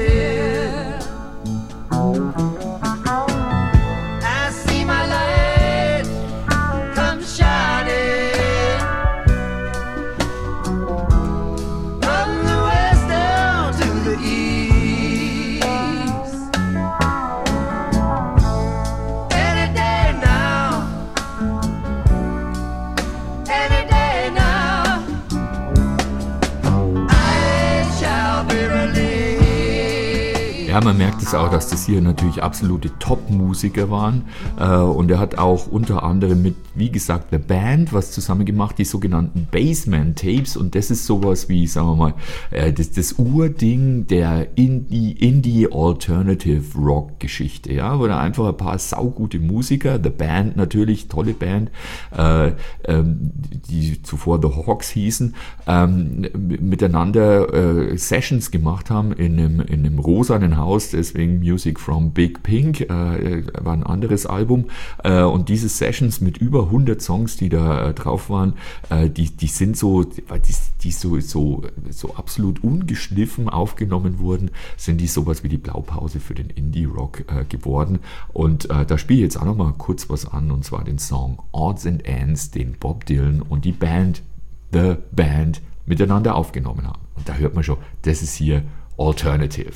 Ja, man merkt es auch, dass das hier natürlich absolute Top-Musiker waren äh, und er hat auch unter anderem mit, wie gesagt, der Band was zusammen gemacht, die sogenannten Bassman-Tapes und das ist sowas wie, sagen wir mal, äh, das, das Urding der Indie, Indie-Alternative-Rock-Geschichte, ja, wo da einfach ein paar saugute Musiker, The Band natürlich, tolle Band, äh, ähm, die zuvor The Hawks hießen, ähm, miteinander äh, Sessions gemacht haben in einem, in einem rosanen Haus raus, deswegen Music from Big Pink, äh, war ein anderes Album. Äh, und diese Sessions mit über hundert Songs, die da äh, drauf waren, äh, die, die sind so, die, die so, so, so absolut ungeschliffen aufgenommen wurden, sind die sowas wie die Blaupause für den Indie-Rock äh, geworden. Und äh, da spiele ich jetzt auch nochmal kurz was an, und zwar den Song Odds and Ends, den Bob Dylan und die Band, The Band, miteinander aufgenommen haben. Und da hört man schon, das ist hier Alternative.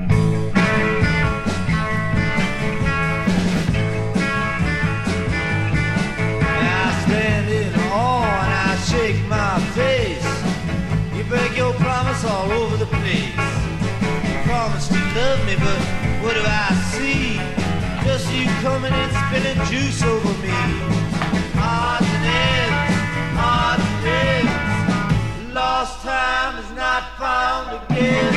Break your promise all over the place. You promised to love me, but what do I see? Just you coming and spilling juice over me. Odds and ends, odds and ends. Lost time is not found again.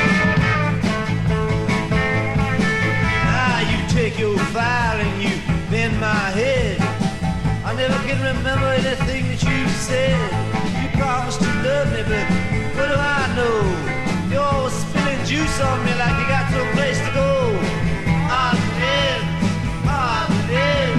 Now you take your file and you bend my head. I never can remember anything that you said. You promised to love me, but what do I know? You're always spilling juice on me like you got no place to go. Odds and ends, odds and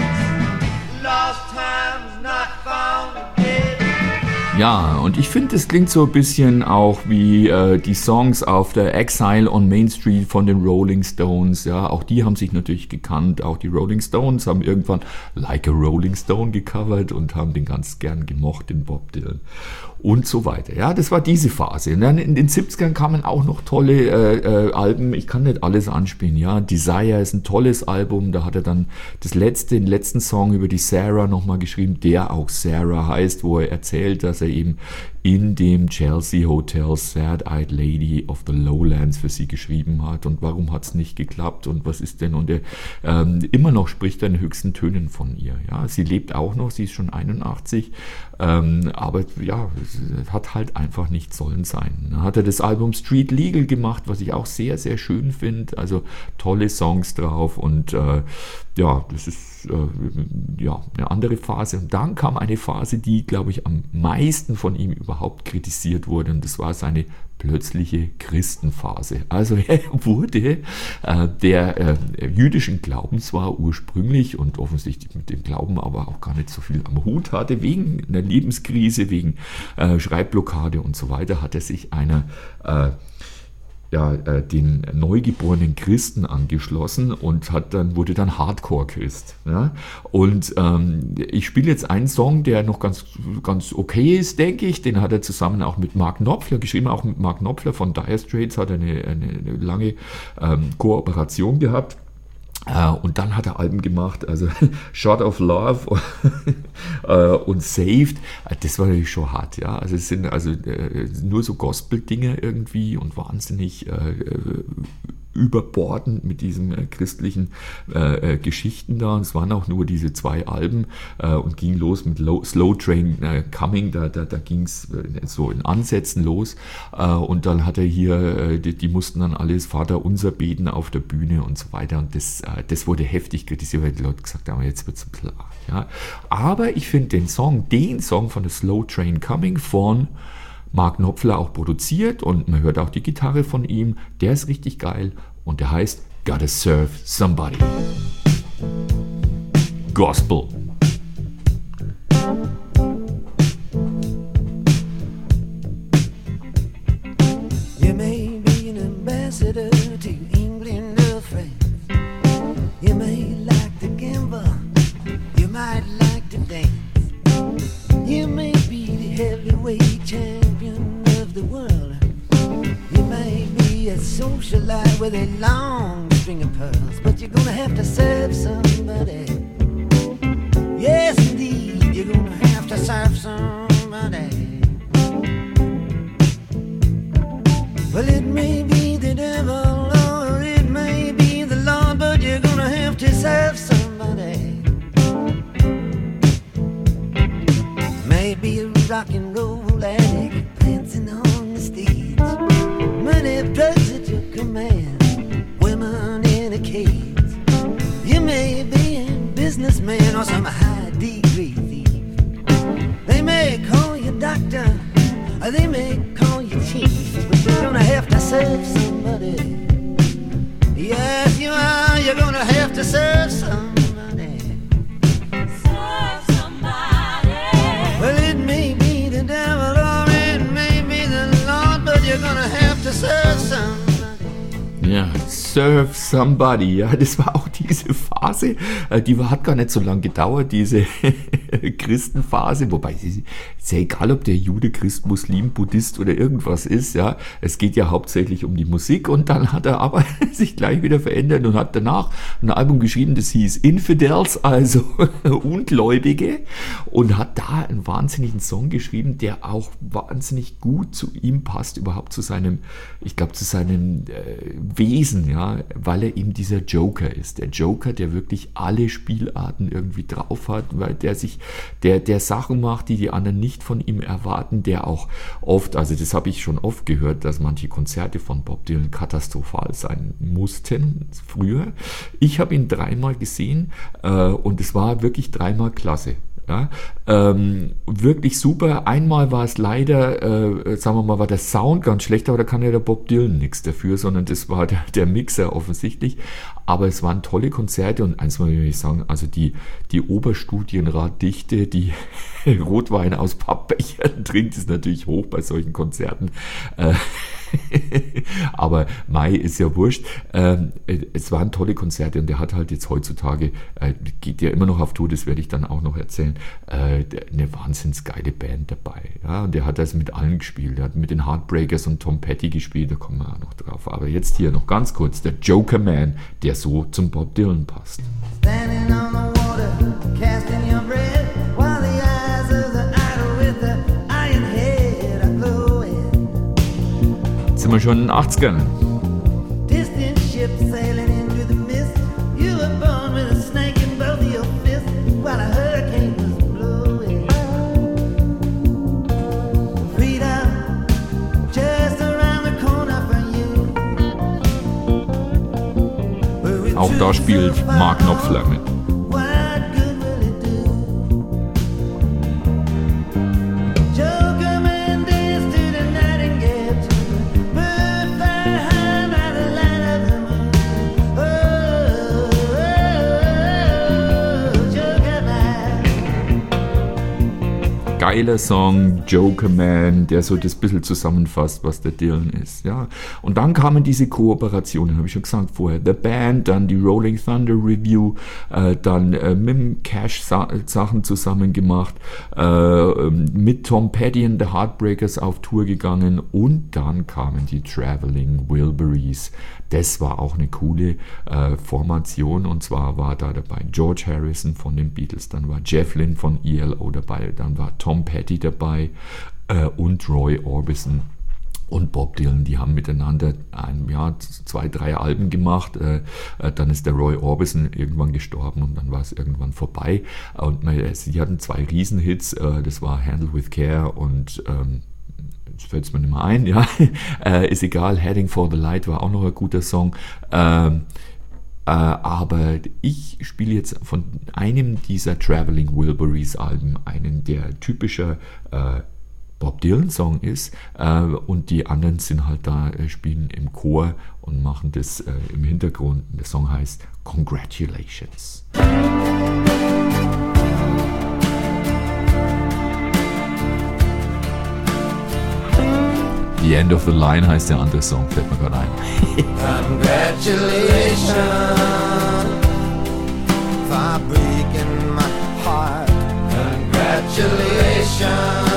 ends. Lost time's not found again. Ja, und ich finde, es klingt so ein bisschen auch wie äh, die Songs auf der Exile on Main Street von den Rolling Stones. Ja, auch die haben sich natürlich gekannt. Auch die Rolling Stones haben irgendwann Like a Rolling Stone gecovert und haben den ganz gern gemocht, den Bob Dylan. Und so weiter. Ja, das war diese Phase. Und dann in den siebzigern kamen auch noch tolle äh, äh, Alben. Ich kann nicht alles anspielen. Ja, Desire ist ein tolles Album. Da hat er dann das letzte, den letzten Song über die Sarah nochmal geschrieben, der auch Sarah heißt, wo er erzählt, dass er eben in dem Chelsea Hotel Sad-Eyed Lady of the Lowlands für sie geschrieben hat. Und warum hat es nicht geklappt? Und was ist denn? Und er ähm, immer noch spricht er in höchsten Tönen von ihr. Ja, sie lebt auch noch. Sie ist schon einundachtzig. Ähm, aber ja, es hat halt einfach nicht sollen sein. Dann hat er das Album Street Legal gemacht, was ich auch sehr, sehr schön finde. Also tolle Songs drauf und äh, ja, das ist äh, ja eine andere Phase. Und dann kam eine Phase, die, glaube ich, am meisten von ihm überhaupt kritisiert wurde, und das war seine plötzliche Christenphase. Also er wurde äh, der äh, jüdischen Glaubens war ursprünglich und offensichtlich mit dem Glauben aber auch gar nicht so viel am Hut hatte, wegen einer Lebenskrise, wegen äh, Schreibblockade und so weiter, hat er sich einer äh, ja, äh, den neugeborenen Christen angeschlossen und hat dann, wurde dann Hardcore-Christ. Ja? Und ähm, ich spiele jetzt einen Song, der noch ganz, ganz okay ist, denke ich. Den hat er zusammen auch mit Mark Knopfler geschrieben. Auch mit Mark Knopfler von Dire Straits hat er eine, eine, eine lange ähm, Kooperation gehabt. Uh, und dann hat er Alben gemacht, also Shot of Love uh, und Saved. Uh, das war natürlich schon hart, ja. Also es sind also uh, nur so Gospel-Dinge irgendwie und wahnsinnig uh, überbordend mit diesen äh, christlichen äh, äh, Geschichten da. Und es waren auch nur diese zwei Alben äh, und ging los mit Low, Slow Train äh, Coming, da, da, da ging es äh, so in Ansätzen los. Äh, und dann hat er hier, äh, die, die mussten dann alles Vater unser beten auf der Bühne und so weiter. Und das, äh, das wurde heftig kritisiert, weil die Leute gesagt haben, jetzt wird es klar. Ja. Aber ich finde den Song, den Song von der Slow Train Coming von Mark Knopfler auch produziert und man hört auch die Gitarre von ihm. Der ist richtig geil und der heißt Gotta Serve Somebody. Gospel. You may be an ambassador to England or France. You may like to gamble. You might like to dance. You may be the heavyweight champion of the world. You may be a socialite with a long string of pearls, but you're gonna have to serve somebody. Yes, indeed, you're gonna have to serve somebody. Well, it may be the devil or it may be the Lord, but you're gonna have to serve somebody. Maybe a rock and roll addict dancing on the stage. Money, drugs at your command, women in a cage. You may be a businessman or some high degree thief. They may call you doctor or they may call you chief, but you're gonna have to serve somebody. Yes, you are. You're gonna have to serve somebody. Serve somebody. Well, it may be the devil or it may be the Lord, but you're gonna have to serve somebody. Ja, Serve Somebody, ja, das war auch diese Phase, die hat gar nicht so lange gedauert, diese Christenphase, wobei es ist ja egal, ob der Jude, Christ, Muslim, Buddhist oder irgendwas ist, ja, es geht ja hauptsächlich um die Musik und dann hat er aber sich gleich wieder verändert und hat danach ein Album geschrieben, das hieß Infidels, also Ungläubige, und hat da einen wahnsinnigen Song geschrieben, der auch wahnsinnig gut zu ihm passt, überhaupt zu seinem, ich glaube, zu seinem äh, Wesen, ja, weil er eben dieser Joker ist. Der Joker, der wirklich alle Spielarten irgendwie drauf hat, weil der sich, der, der Sachen macht, die die anderen nicht von ihm erwarten, der auch oft, also das habe ich schon oft gehört, dass manche Konzerte von Bob Dylan katastrophal sein mussten, früher. Ich habe ihn dreimal gesehen äh, und es war wirklich dreimal klasse. Ja, ähm, wirklich super. Einmal war es leider, äh, sagen wir mal, war der Sound ganz schlecht, aber da kann ja der Bob Dylan nichts dafür, sondern das war der, der Mixer offensichtlich. Aber es waren tolle Konzerte und eins muss ich sagen, also die, die Oberstudienratdichte, die Rotwein aus Pappbechern trinkt, ist natürlich hoch bei solchen Konzerten. Äh, aber Mai ist ja wurscht. Ähm, es waren tolle Konzerte und der hat halt jetzt heutzutage, äh, geht ja immer noch auf Tour, das werde ich dann auch noch erzählen, äh, eine wahnsinns geile Band dabei. Ja? Und der hat das mit allen gespielt. Der hat mit den Heartbreakers und Tom Petty gespielt, da kommen wir auch noch drauf. Aber jetzt hier noch ganz kurz, der Joker Man, der so zum Bob Dylan passt. Standing on the water, casting your bread, while the eyes of the idol with the iron head are glowing. Jetzt sind wir schon in den achtzigern. Distant ships sailing into the mist. You were born with a snake in both of your fists, while a hurricane was blowing. Freedom just around the corner for you. Auch da spielt Mark Knopfler mit. Geiler Song, Joker Man, der so das bisschen zusammenfasst, was der Dylan ist. Ja. Und dann kamen diese Kooperationen, habe ich schon gesagt vorher. The Band, dann die Rolling Thunder Review, äh, dann äh, mit dem Cash Sa- Sachen zusammen gemacht, äh, mit Tom Petty and the Heartbreakers auf Tour gegangen und dann kamen die Traveling Wilburys. Das war auch eine coole äh, Formation und zwar war da dabei George Harrison von den Beatles, dann war Jeff Lynne von E L O dabei, dann war Tom Petty dabei äh, und Roy Orbison und Bob Dylan, die haben miteinander ein Jahr, zwei, drei Alben gemacht, äh, äh, dann ist der Roy Orbison irgendwann gestorben und dann war es irgendwann vorbei und äh, sie hatten zwei Riesenhits, äh, das war Handle with Care und ähm, jetzt fällt es mir nicht mehr ein, ja, äh, ist egal, Heading for the Light war auch noch ein guter Song, ähm, äh, aber ich spiele jetzt von einem dieser Traveling Wilburys Alben einen, der typischer äh, Bob Dylan Song ist äh, und die anderen sind halt da, äh, spielen im Chor und machen das äh, im Hintergrund. Der Song heißt Congratulations. The End of the Line heißt der andere Song, fällt mir gerade ein. Congratulations for breaking my heart. Congratulations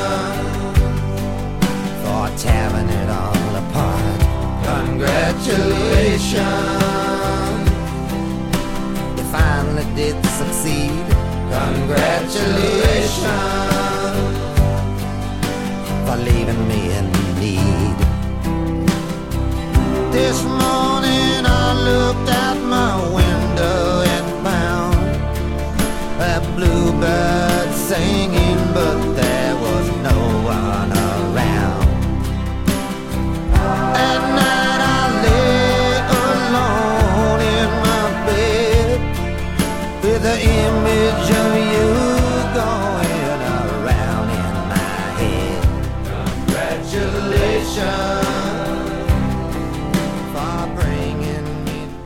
for tearing it all apart. Congratulations, you finally did succeed. Congratulations for leaving me in need. This morning I looked out my window and found a bluebird singing, but there was no one around. At night I lay alone in my bed with the image of you going around in my head. Congratulations for bringing me down.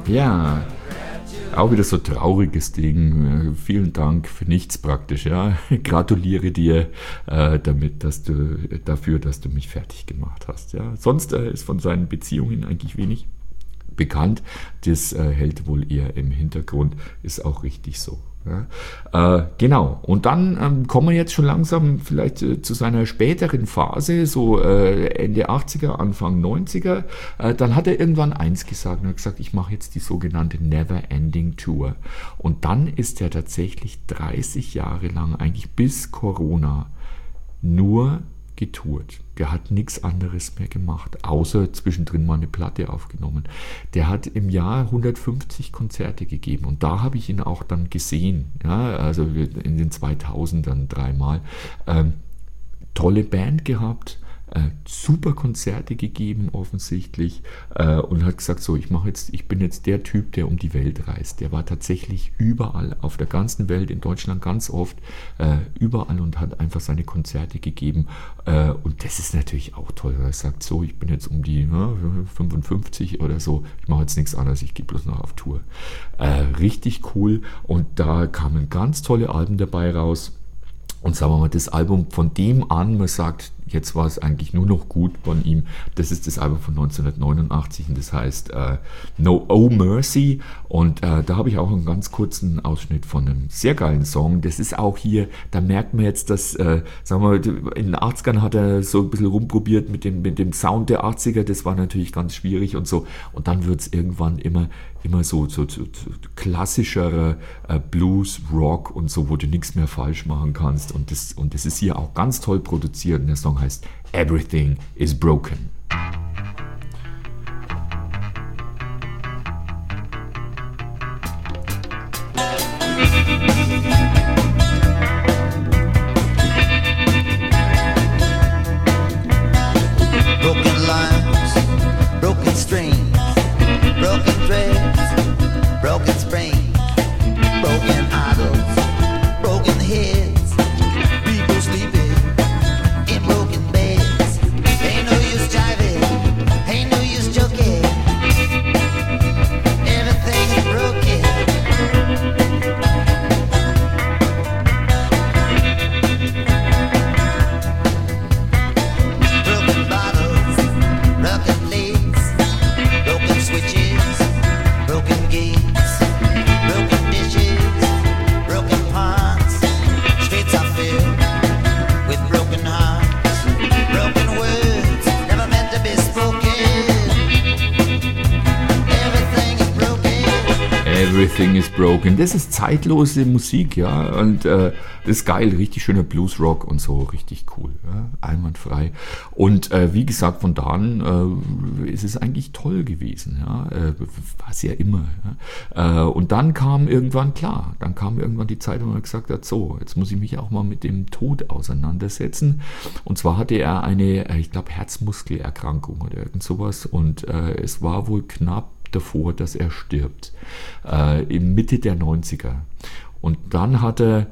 Ja, auch wieder so trauriges Ding. Vielen Dank für nichts praktisch. Ja, gratuliere dir äh, damit, dass du dafür, dass du mich fertig gemacht hast. Ja, sonst äh, ist von seinen Beziehungen eigentlich wenig bekannt. Das äh, hält wohl eher im Hintergrund. Ist auch richtig so. Ja. Äh, genau, und dann ähm, kommen wir jetzt schon langsam vielleicht äh, zu seiner späteren Phase, so äh, Ende achtziger, Anfang neunziger. Äh, dann hat er irgendwann eins gesagt und hat gesagt, ich mache jetzt die sogenannte Never Ending Tour. Und dann ist er tatsächlich dreißig Jahre lang, eigentlich bis Corona, nur getourt. Der hat nichts anderes mehr gemacht, außer zwischendrin mal eine Platte aufgenommen. Der hat im Jahr hundertfünfzig Konzerte gegeben und da habe ich ihn auch dann gesehen, ja, also in den zweitausendern dreimal. Ähm, tolle Band gehabt, äh, super Konzerte gegeben offensichtlich äh, und hat gesagt, so, ich mache jetzt, ich bin jetzt der Typ, der um die Welt reist. Der war tatsächlich überall auf der ganzen Welt, in Deutschland ganz oft, äh, überall und hat einfach seine Konzerte gegeben äh, und das ist natürlich auch toll. Er sagt so, ich bin jetzt um die ja, fünfundfünfzig oder so, ich mache jetzt nichts anderes, ich gehe bloß noch auf Tour. Äh, richtig cool und da kamen ganz tolle Alben dabei raus. Und sagen wir mal, das Album von dem an, man sagt, jetzt war es eigentlich nur noch gut von ihm, das ist das Album von neunzehnhundertneunundachtzig und das heißt äh, No Oh Mercy und äh, da habe ich auch einen ganz kurzen Ausschnitt von einem sehr geilen Song. Das ist auch hier, da merkt man jetzt, dass, äh, sagen wir mal, in den achtzigern hat er so ein bisschen rumprobiert mit dem, mit dem Sound der achtziger, das war natürlich ganz schwierig und so und dann wird es irgendwann immer immer so, so, so, so klassischerer äh, Blues, Rock und so, wo du nichts mehr falsch machen kannst und das, und das ist hier auch ganz toll produziert und der Song heißt Everything is Broken. Broken lines, broken strings, broken threads, broken springs, broken idols, broken heads, people sleeping in broken beds. Ain't no use jiving, ain't no use joking. Everything is broken. Broken bottles, broken plates, broken switches, broken gates, broken dishes, broken pots. Streets are filled with broken hearts, broken words never meant to be spoken. Everything is broken. Everything is Broken. Das ist zeitlose Musik, ja, und äh, das ist geil, richtig schöner Bluesrock und so, richtig cool, ja? Einwandfrei. Und äh, wie gesagt, von da an äh, ist es eigentlich toll gewesen, ja, äh, war es ja immer. Ja? Äh, und dann kam irgendwann, klar, dann kam irgendwann die Zeit, wo man gesagt hat, so, jetzt muss ich mich auch mal mit dem Tod auseinandersetzen. Und zwar hatte er eine, äh, ich glaube, Herzmuskelerkrankung oder irgend sowas und äh, es war wohl knapp davor, dass er stirbt, äh, in Mitte der neunziger. Und dann hat er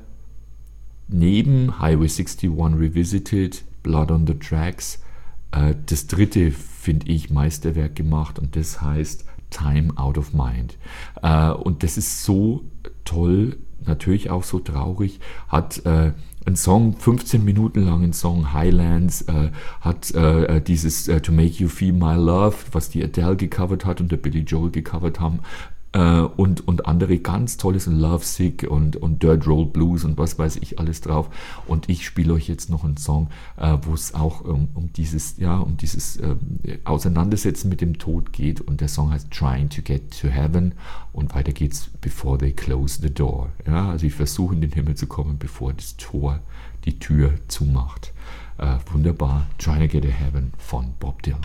neben Highway einundsechzig Revisited, Blood on the Tracks, äh, das dritte, finde ich, Meisterwerk gemacht und das heißt Time Out of Mind. Äh, und das ist so toll, natürlich auch so traurig, hat äh, ein Song, fünfzehn Minuten lang ein Song, Highlands, äh, hat äh, dieses äh, To Make You Feel My Love, was die Adele gecovert hat und der Billy Joel gecovert haben, äh, und, und andere ganz tolles, Love Sick und, und Dirt Roll Blues und was weiß ich alles drauf. Und ich spiele euch jetzt noch einen Song, äh, wo es auch um, um dieses, ja, um dieses äh, Auseinandersetzen mit dem Tod geht und der Song heißt Trying to Get to Heaven und weiter geht's Before They Close the Door. Ja, also ich versuche in den Himmel zu kommen, bevor das Tor die Tür zumacht. Äh, wunderbar, Trying to Get to Heaven von Bob Dylan.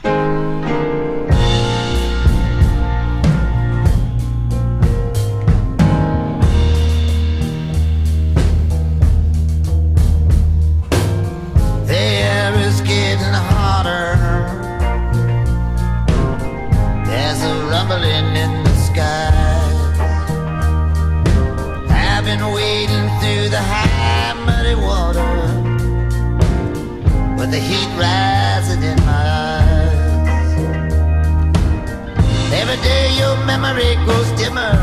The heat rising in my eyes. Every day your memory grows dimmer.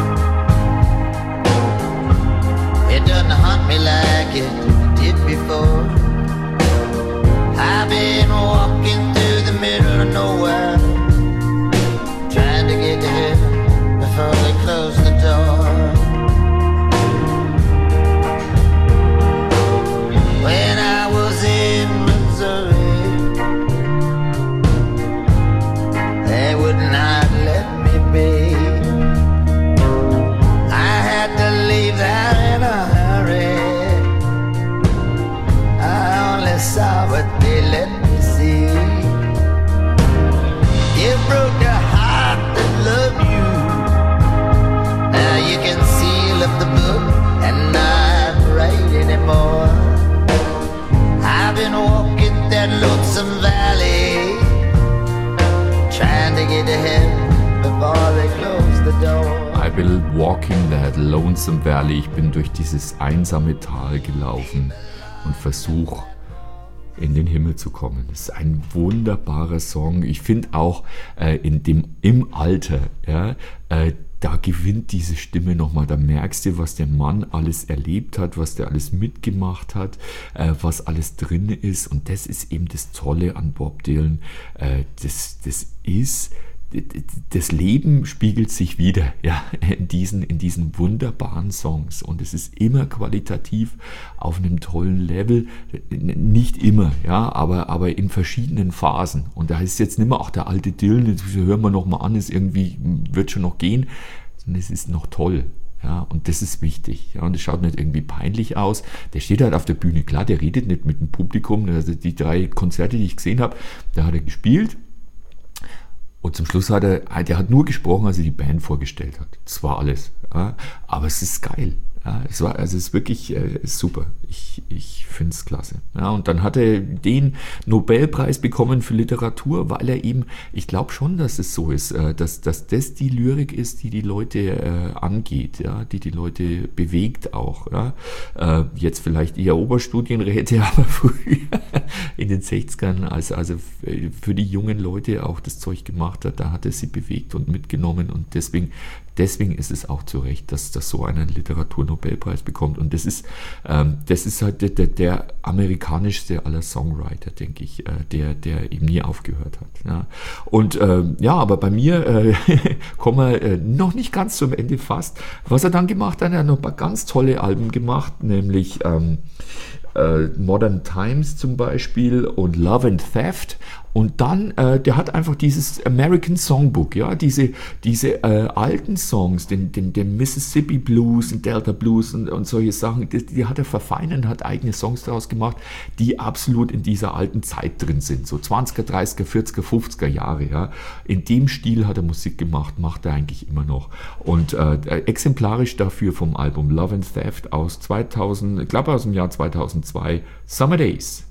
It doesn't haunt me like it did before. I've been walking through the middle of nowhere, trying to get to heaven before they close the door. When I was in Missouri, they would not let me be. I had to leave there in a hurry. I only saw what they let me see. You broke the heart that loved you. Now you can seal up the book and not write anymore. I've been walking that lonesome valley, trying to get to heaven before they close the door. I will walking that lonesome valley. Ich bin durch dieses einsame Tal gelaufen und versuche in den Himmel zu kommen. Das ist ein wunderbarer Song. Ich finde auch äh, in dem, im Alter, ja, äh, da gewinnt diese Stimme nochmal. Da merkst du, was der Mann alles erlebt hat, was der alles mitgemacht hat, äh, was alles drin ist. Und das ist eben das Tolle an Bob Dylan. Äh, das, das ist... Das Leben spiegelt sich wieder, ja, in diesen, in diesen wunderbaren Songs, und es ist immer qualitativ auf einem tollen Level, nicht immer, ja, aber, aber in verschiedenen Phasen. Und da ist jetzt nicht mehr, ach, der alte Dylan, das hören wir noch mal an, ist irgendwie, wird schon noch gehen, sondern es ist noch toll. Ja, und das ist wichtig. Ja, und es schaut nicht irgendwie peinlich aus. Der steht halt auf der Bühne, klar, der redet nicht mit dem Publikum. Also die drei Konzerte, die ich gesehen habe, da hat er gespielt. Und zum Schluss hat er, der hat nur gesprochen, als er die Band vorgestellt hat. Das war alles. Ja, aber es ist geil. Ja, es war, also es ist wirklich äh, super. Ich, ich finde es klasse. Ja, und dann hat er den Nobelpreis bekommen für Literatur, weil er eben, ich glaube schon, dass es so ist, äh, dass, dass das die Lyrik ist, die die Leute äh, angeht, ja, die die Leute bewegt auch. Ja. Äh, jetzt vielleicht eher Oberstudienräte, aber früher in den sechzigern, als also für die jungen Leute auch das Zeug gemacht hat, da hat er sie bewegt und mitgenommen, und deswegen Deswegen ist es auch zu Recht, dass das so einen Literaturnobelpreis bekommt. Und das ist, ähm, das ist halt der, der, der amerikanischste aller Songwriter, denke ich, äh, der, der eben nie aufgehört hat. Ja. Und ähm, ja, aber bei mir äh, kommen wir äh, noch nicht ganz zum Ende fast. Was er dann gemacht hat, er hat noch ein paar ganz tolle Alben gemacht, nämlich ähm, äh, Modern Times zum Beispiel und Love and Theft. Und dann, äh, der hat einfach dieses American Songbook, ja, diese, diese äh, alten Songs, den, den, den Mississippi Blues und Delta Blues und, und solche Sachen, die, die hat er verfeinert, hat eigene Songs daraus gemacht, die absolut in dieser alten Zeit drin sind, so zwanziger, dreißiger, vierziger, fünfziger Jahre, ja. In dem Stil hat er Musik gemacht, macht er eigentlich immer noch. Und äh, exemplarisch dafür vom Album Love and Theft aus zweitausend, ich glaube aus dem Jahr zweitausendzwei, Summer Days.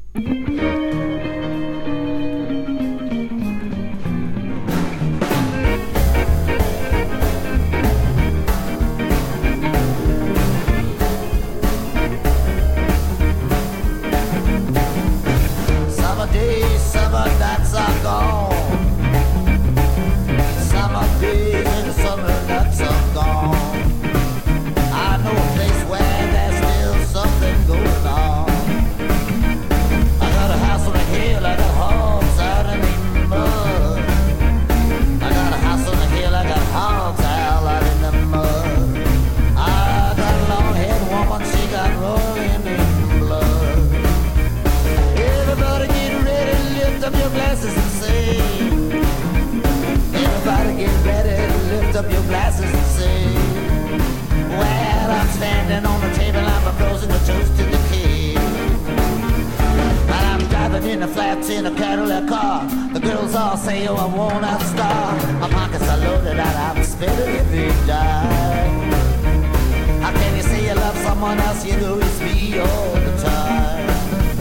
In a Cadillac car, the girls all say, oh, I want that star. My pockets are loaded and I'm spending every dime. How can you say you love someone else? You know it's me all the time.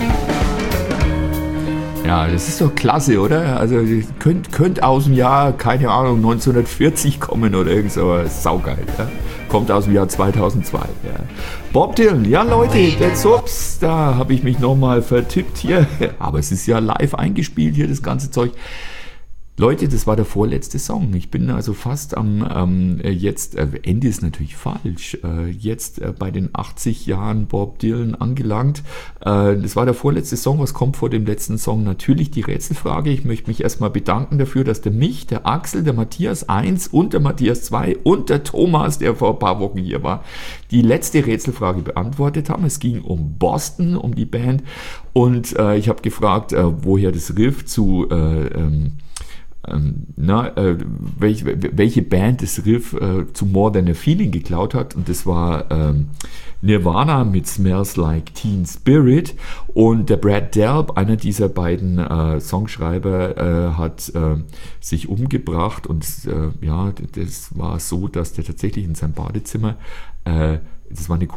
Ja, das ist doch klasse, oder? Also könnte könnt aus dem Jahr, keine Ahnung, neunzehnhundertvierzig kommen oder irgend so, aber saugeil, ja? Kommt aus dem Jahr zweitausendzwei. Ja. Bob Dylan, ja Leute, that's ups, da habe ich mich nochmal vertippt hier, aber es ist ja live eingespielt hier, das ganze Zeug. Leute, das war der vorletzte Song. Ich bin also fast am ähm, jetzt, äh, Ende ist natürlich falsch, äh, jetzt äh, bei den achtzig Jahren Bob Dylan angelangt. Äh, das war der vorletzte Song. Was kommt vor dem letzten Song? Natürlich die Rätselfrage. Ich möchte mich erstmal bedanken dafür, dass der mich, der Axel, der Matthias eins und der Matthias zwei und der Thomas, der vor ein paar Wochen hier war, die letzte Rätselfrage beantwortet haben. Es ging um Boston, um die Band, und äh, ich habe gefragt, äh, woher das Riff zu äh, ähm, ähm, na, äh, welch, welche Band das Riff äh, zu More Than a Feeling geklaut hat, und das war ähm, Nirvana mit Smells Like Teen Spirit. Und der Brad Delp, einer dieser beiden äh, Songschreiber, äh, hat äh, sich umgebracht, und äh, ja, das war so, dass der tatsächlich in seinem Badezimmer, äh, das war eine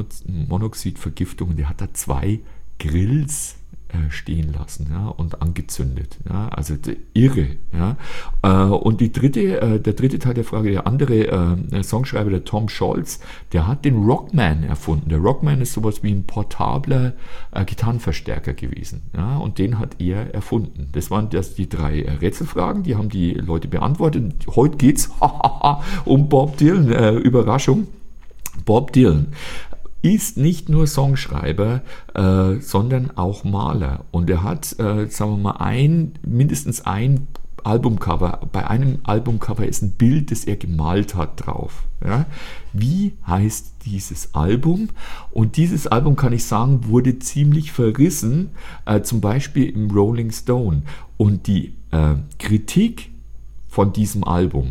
Kohlenmonoxidvergiftung, und der hat da zwei Grills äh, stehen lassen, ja, und angezündet. Ja, also irre. Ja. Äh, und die dritte, äh, der dritte Teil der Frage, der andere äh, Songschreiber, der Tom Scholz, der hat den Rockman erfunden. Der Rockman ist sowas wie ein portabler äh, Gitarrenverstärker gewesen. Ja, und den hat er erfunden. Das waren das die drei äh, Rätselfragen, die haben die Leute beantwortet. Und heute geht es um Bob Dylan. Äh, Überraschung. Bob Dylan ist nicht nur Songschreiber, äh, sondern auch Maler. Und er hat, äh, sagen wir mal, ein, mindestens ein Albumcover. Bei einem Albumcover ist ein Bild, das er gemalt hat, drauf. Ja? Wie heißt dieses Album? Und dieses Album, kann ich sagen, wurde ziemlich verrissen, äh, zum Beispiel im Rolling Stone. Und die äh, Kritik von diesem Album,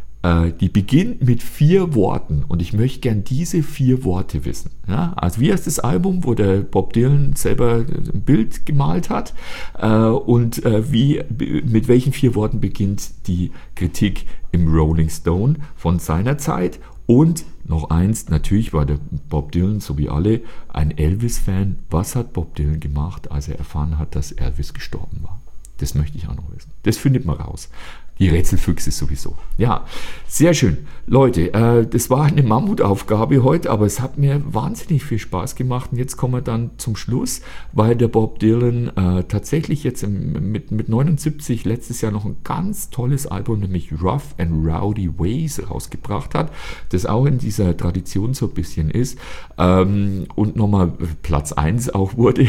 die beginnt mit vier Worten, und ich möchte gern diese vier Worte wissen. Ja, also wie heißt das Album, wo der Bob Dylan selber ein Bild gemalt hat, äh, und äh, wie, mit welchen vier Worten beginnt die Kritik im Rolling Stone von seiner Zeit? Und noch eins, natürlich war der Bob Dylan, so wie alle, ein Elvis-Fan. Was hat Bob Dylan gemacht, als er erfahren hat, dass Elvis gestorben war? Das möchte ich auch noch wissen. Das findet man raus. Die Rätselfüchse sowieso. Ja, sehr schön. Leute, äh, das war eine Mammutaufgabe heute, aber es hat mir wahnsinnig viel Spaß gemacht. Und jetzt kommen wir dann zum Schluss, weil der Bob Dylan äh, tatsächlich jetzt im, mit, mit neunundsiebzig letztes Jahr noch ein ganz tolles Album, nämlich Rough and Rowdy Ways, rausgebracht hat, das auch in dieser Tradition so ein bisschen ist, ähm, und nochmal Platz eins auch wurde.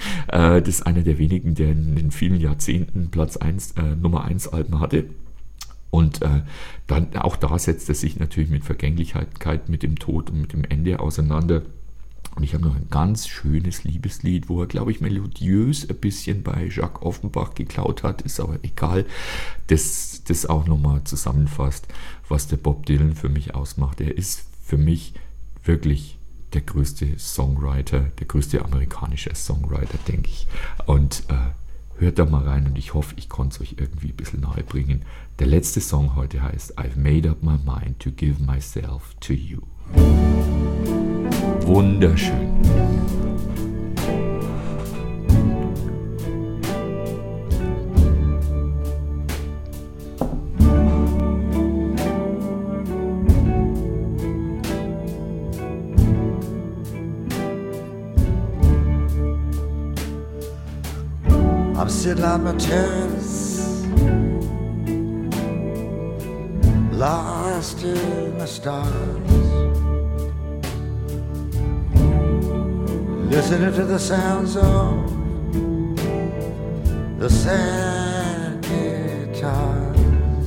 äh, das ist einer der wenigen, der in den vielen Jahrzehnten Platz eins, äh, Nummer eins Alben hatte. Und äh, dann auch da setzt er sich natürlich mit Vergänglichkeit, mit dem Tod und mit dem Ende auseinander. Und ich habe noch ein ganz schönes Liebeslied, wo er, glaube ich, melodiös ein bisschen bei Jacques Offenbach geklaut hat, ist aber egal, das, das auch nochmal zusammenfasst, was der Bob Dylan für mich ausmacht. Er ist für mich wirklich der größte Songwriter, der größte amerikanische Songwriter, denke ich. Und äh, hört da mal rein, und ich hoffe, ich konnte es euch irgendwie ein bisschen nahe bringen. Der letzte Song heute heißt I've made up my mind to give myself to you. Wunderschön. I'm sitting on my terrace, lost in the stars, listening to the sounds of the sad guitars,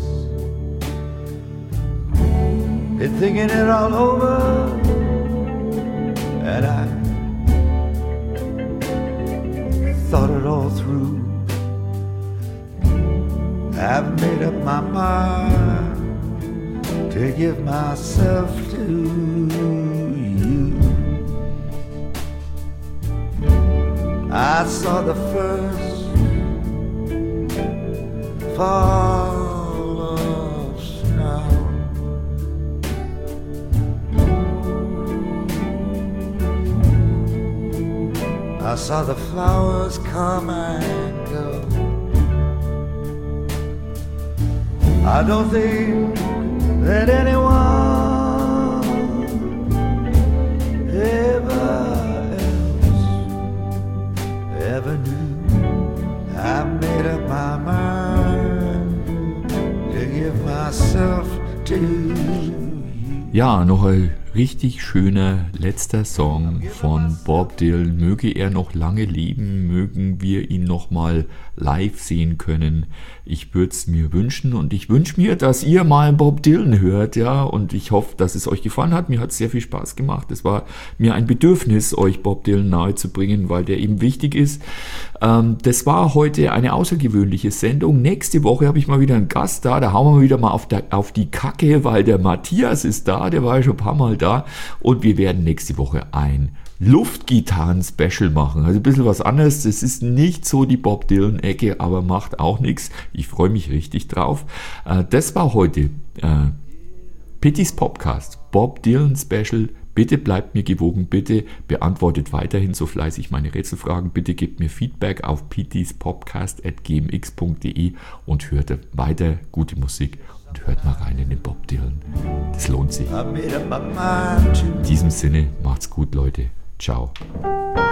been thinking it all over, and I thought it all through. I've made up my mind to give myself to you. I saw the first fall of snow. I saw the flowers come and go. I don't think that anyone ever else ever knew. I made up my mind myself to you. Ja, noch ein richtig schöner letzter Song von Bob Dylan. Möge er noch lange leben, mögen wir ihn noch mal live sehen können. Ich würde es mir wünschen und ich wünsche mir, dass ihr mal Bob Dylan hört, ja, und ich hoffe, dass es euch gefallen hat. Mir hat es sehr viel Spaß gemacht. Es war mir ein Bedürfnis, euch Bob Dylan nahezubringen, weil der eben wichtig ist. Ähm, das war heute eine außergewöhnliche Sendung. Nächste Woche habe ich mal wieder einen Gast da. Da hauen wir wieder mal auf, der, auf die Kacke, weil der Matthias ist da. Der war ja schon ein paar Mal da. Und wir werden nächste Woche ein Luftgitarren-Special machen. Also ein bisschen was anderes. Das ist nicht so die Bob Dylan-Ecke, aber macht auch nichts. Ich freue mich richtig drauf. Äh, das war heute äh, Pittys Podcast, Bob Dylan Special. Bitte bleibt mir gewogen, bitte beantwortet weiterhin so fleißig meine Rätselfragen. Bitte gebt mir Feedback auf pittyspodcast at g m x punkt d e und hört weiter gute Musik und hört mal rein in den Bob Dylan. Das lohnt sich. In diesem Sinne, macht's gut, Leute. Ciao.